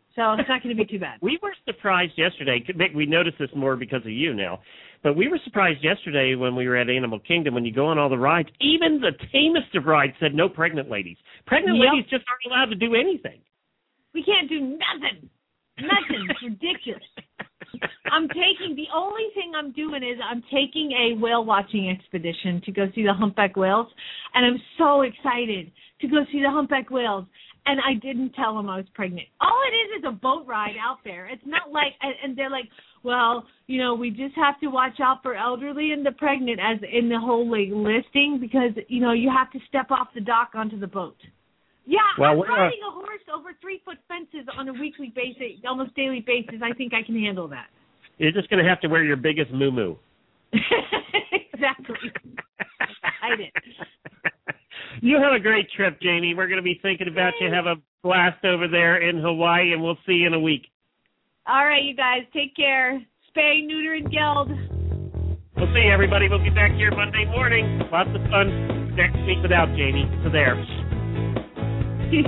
So it's not going to be too bad. We were surprised yesterday. We noticed this more because of you now. But we were surprised yesterday when we were at Animal Kingdom, when you go on all the rides, even the tamest of rides said no pregnant ladies. Pregnant ladies just aren't allowed to do anything. We can't do nothing. Nothing. It's ridiculous. The only thing I'm doing is I'm taking a whale watching expedition to go see the humpback whales, and I'm so excited to go see the humpback whales. And I didn't tell them I was pregnant. All it is a boat ride out there. It's not like, and they're like, well, we just have to watch out for elderly and the pregnant as in the whole listing because, you have to step off the dock onto the boat. Yeah, well, I'm riding a horse over 3-foot fences on a weekly basis, almost daily basis. I think I can handle that. You're just going to have to wear your biggest moo-moo. Exactly. Hide it. You have a great trip, Janie. We're going to be thinking about you. Have a blast over there in Hawaii, and we'll see you in a week. All right, you guys. Take care. Spay, neuter, and geld. We'll see you, everybody. We'll be back here Monday morning. Lots of fun next week without Janie. So there. You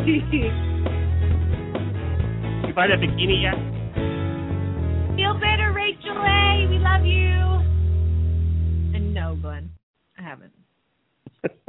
buy that bikini yet? Feel better, Rachel A. We love you. And no, Glenn, I haven't.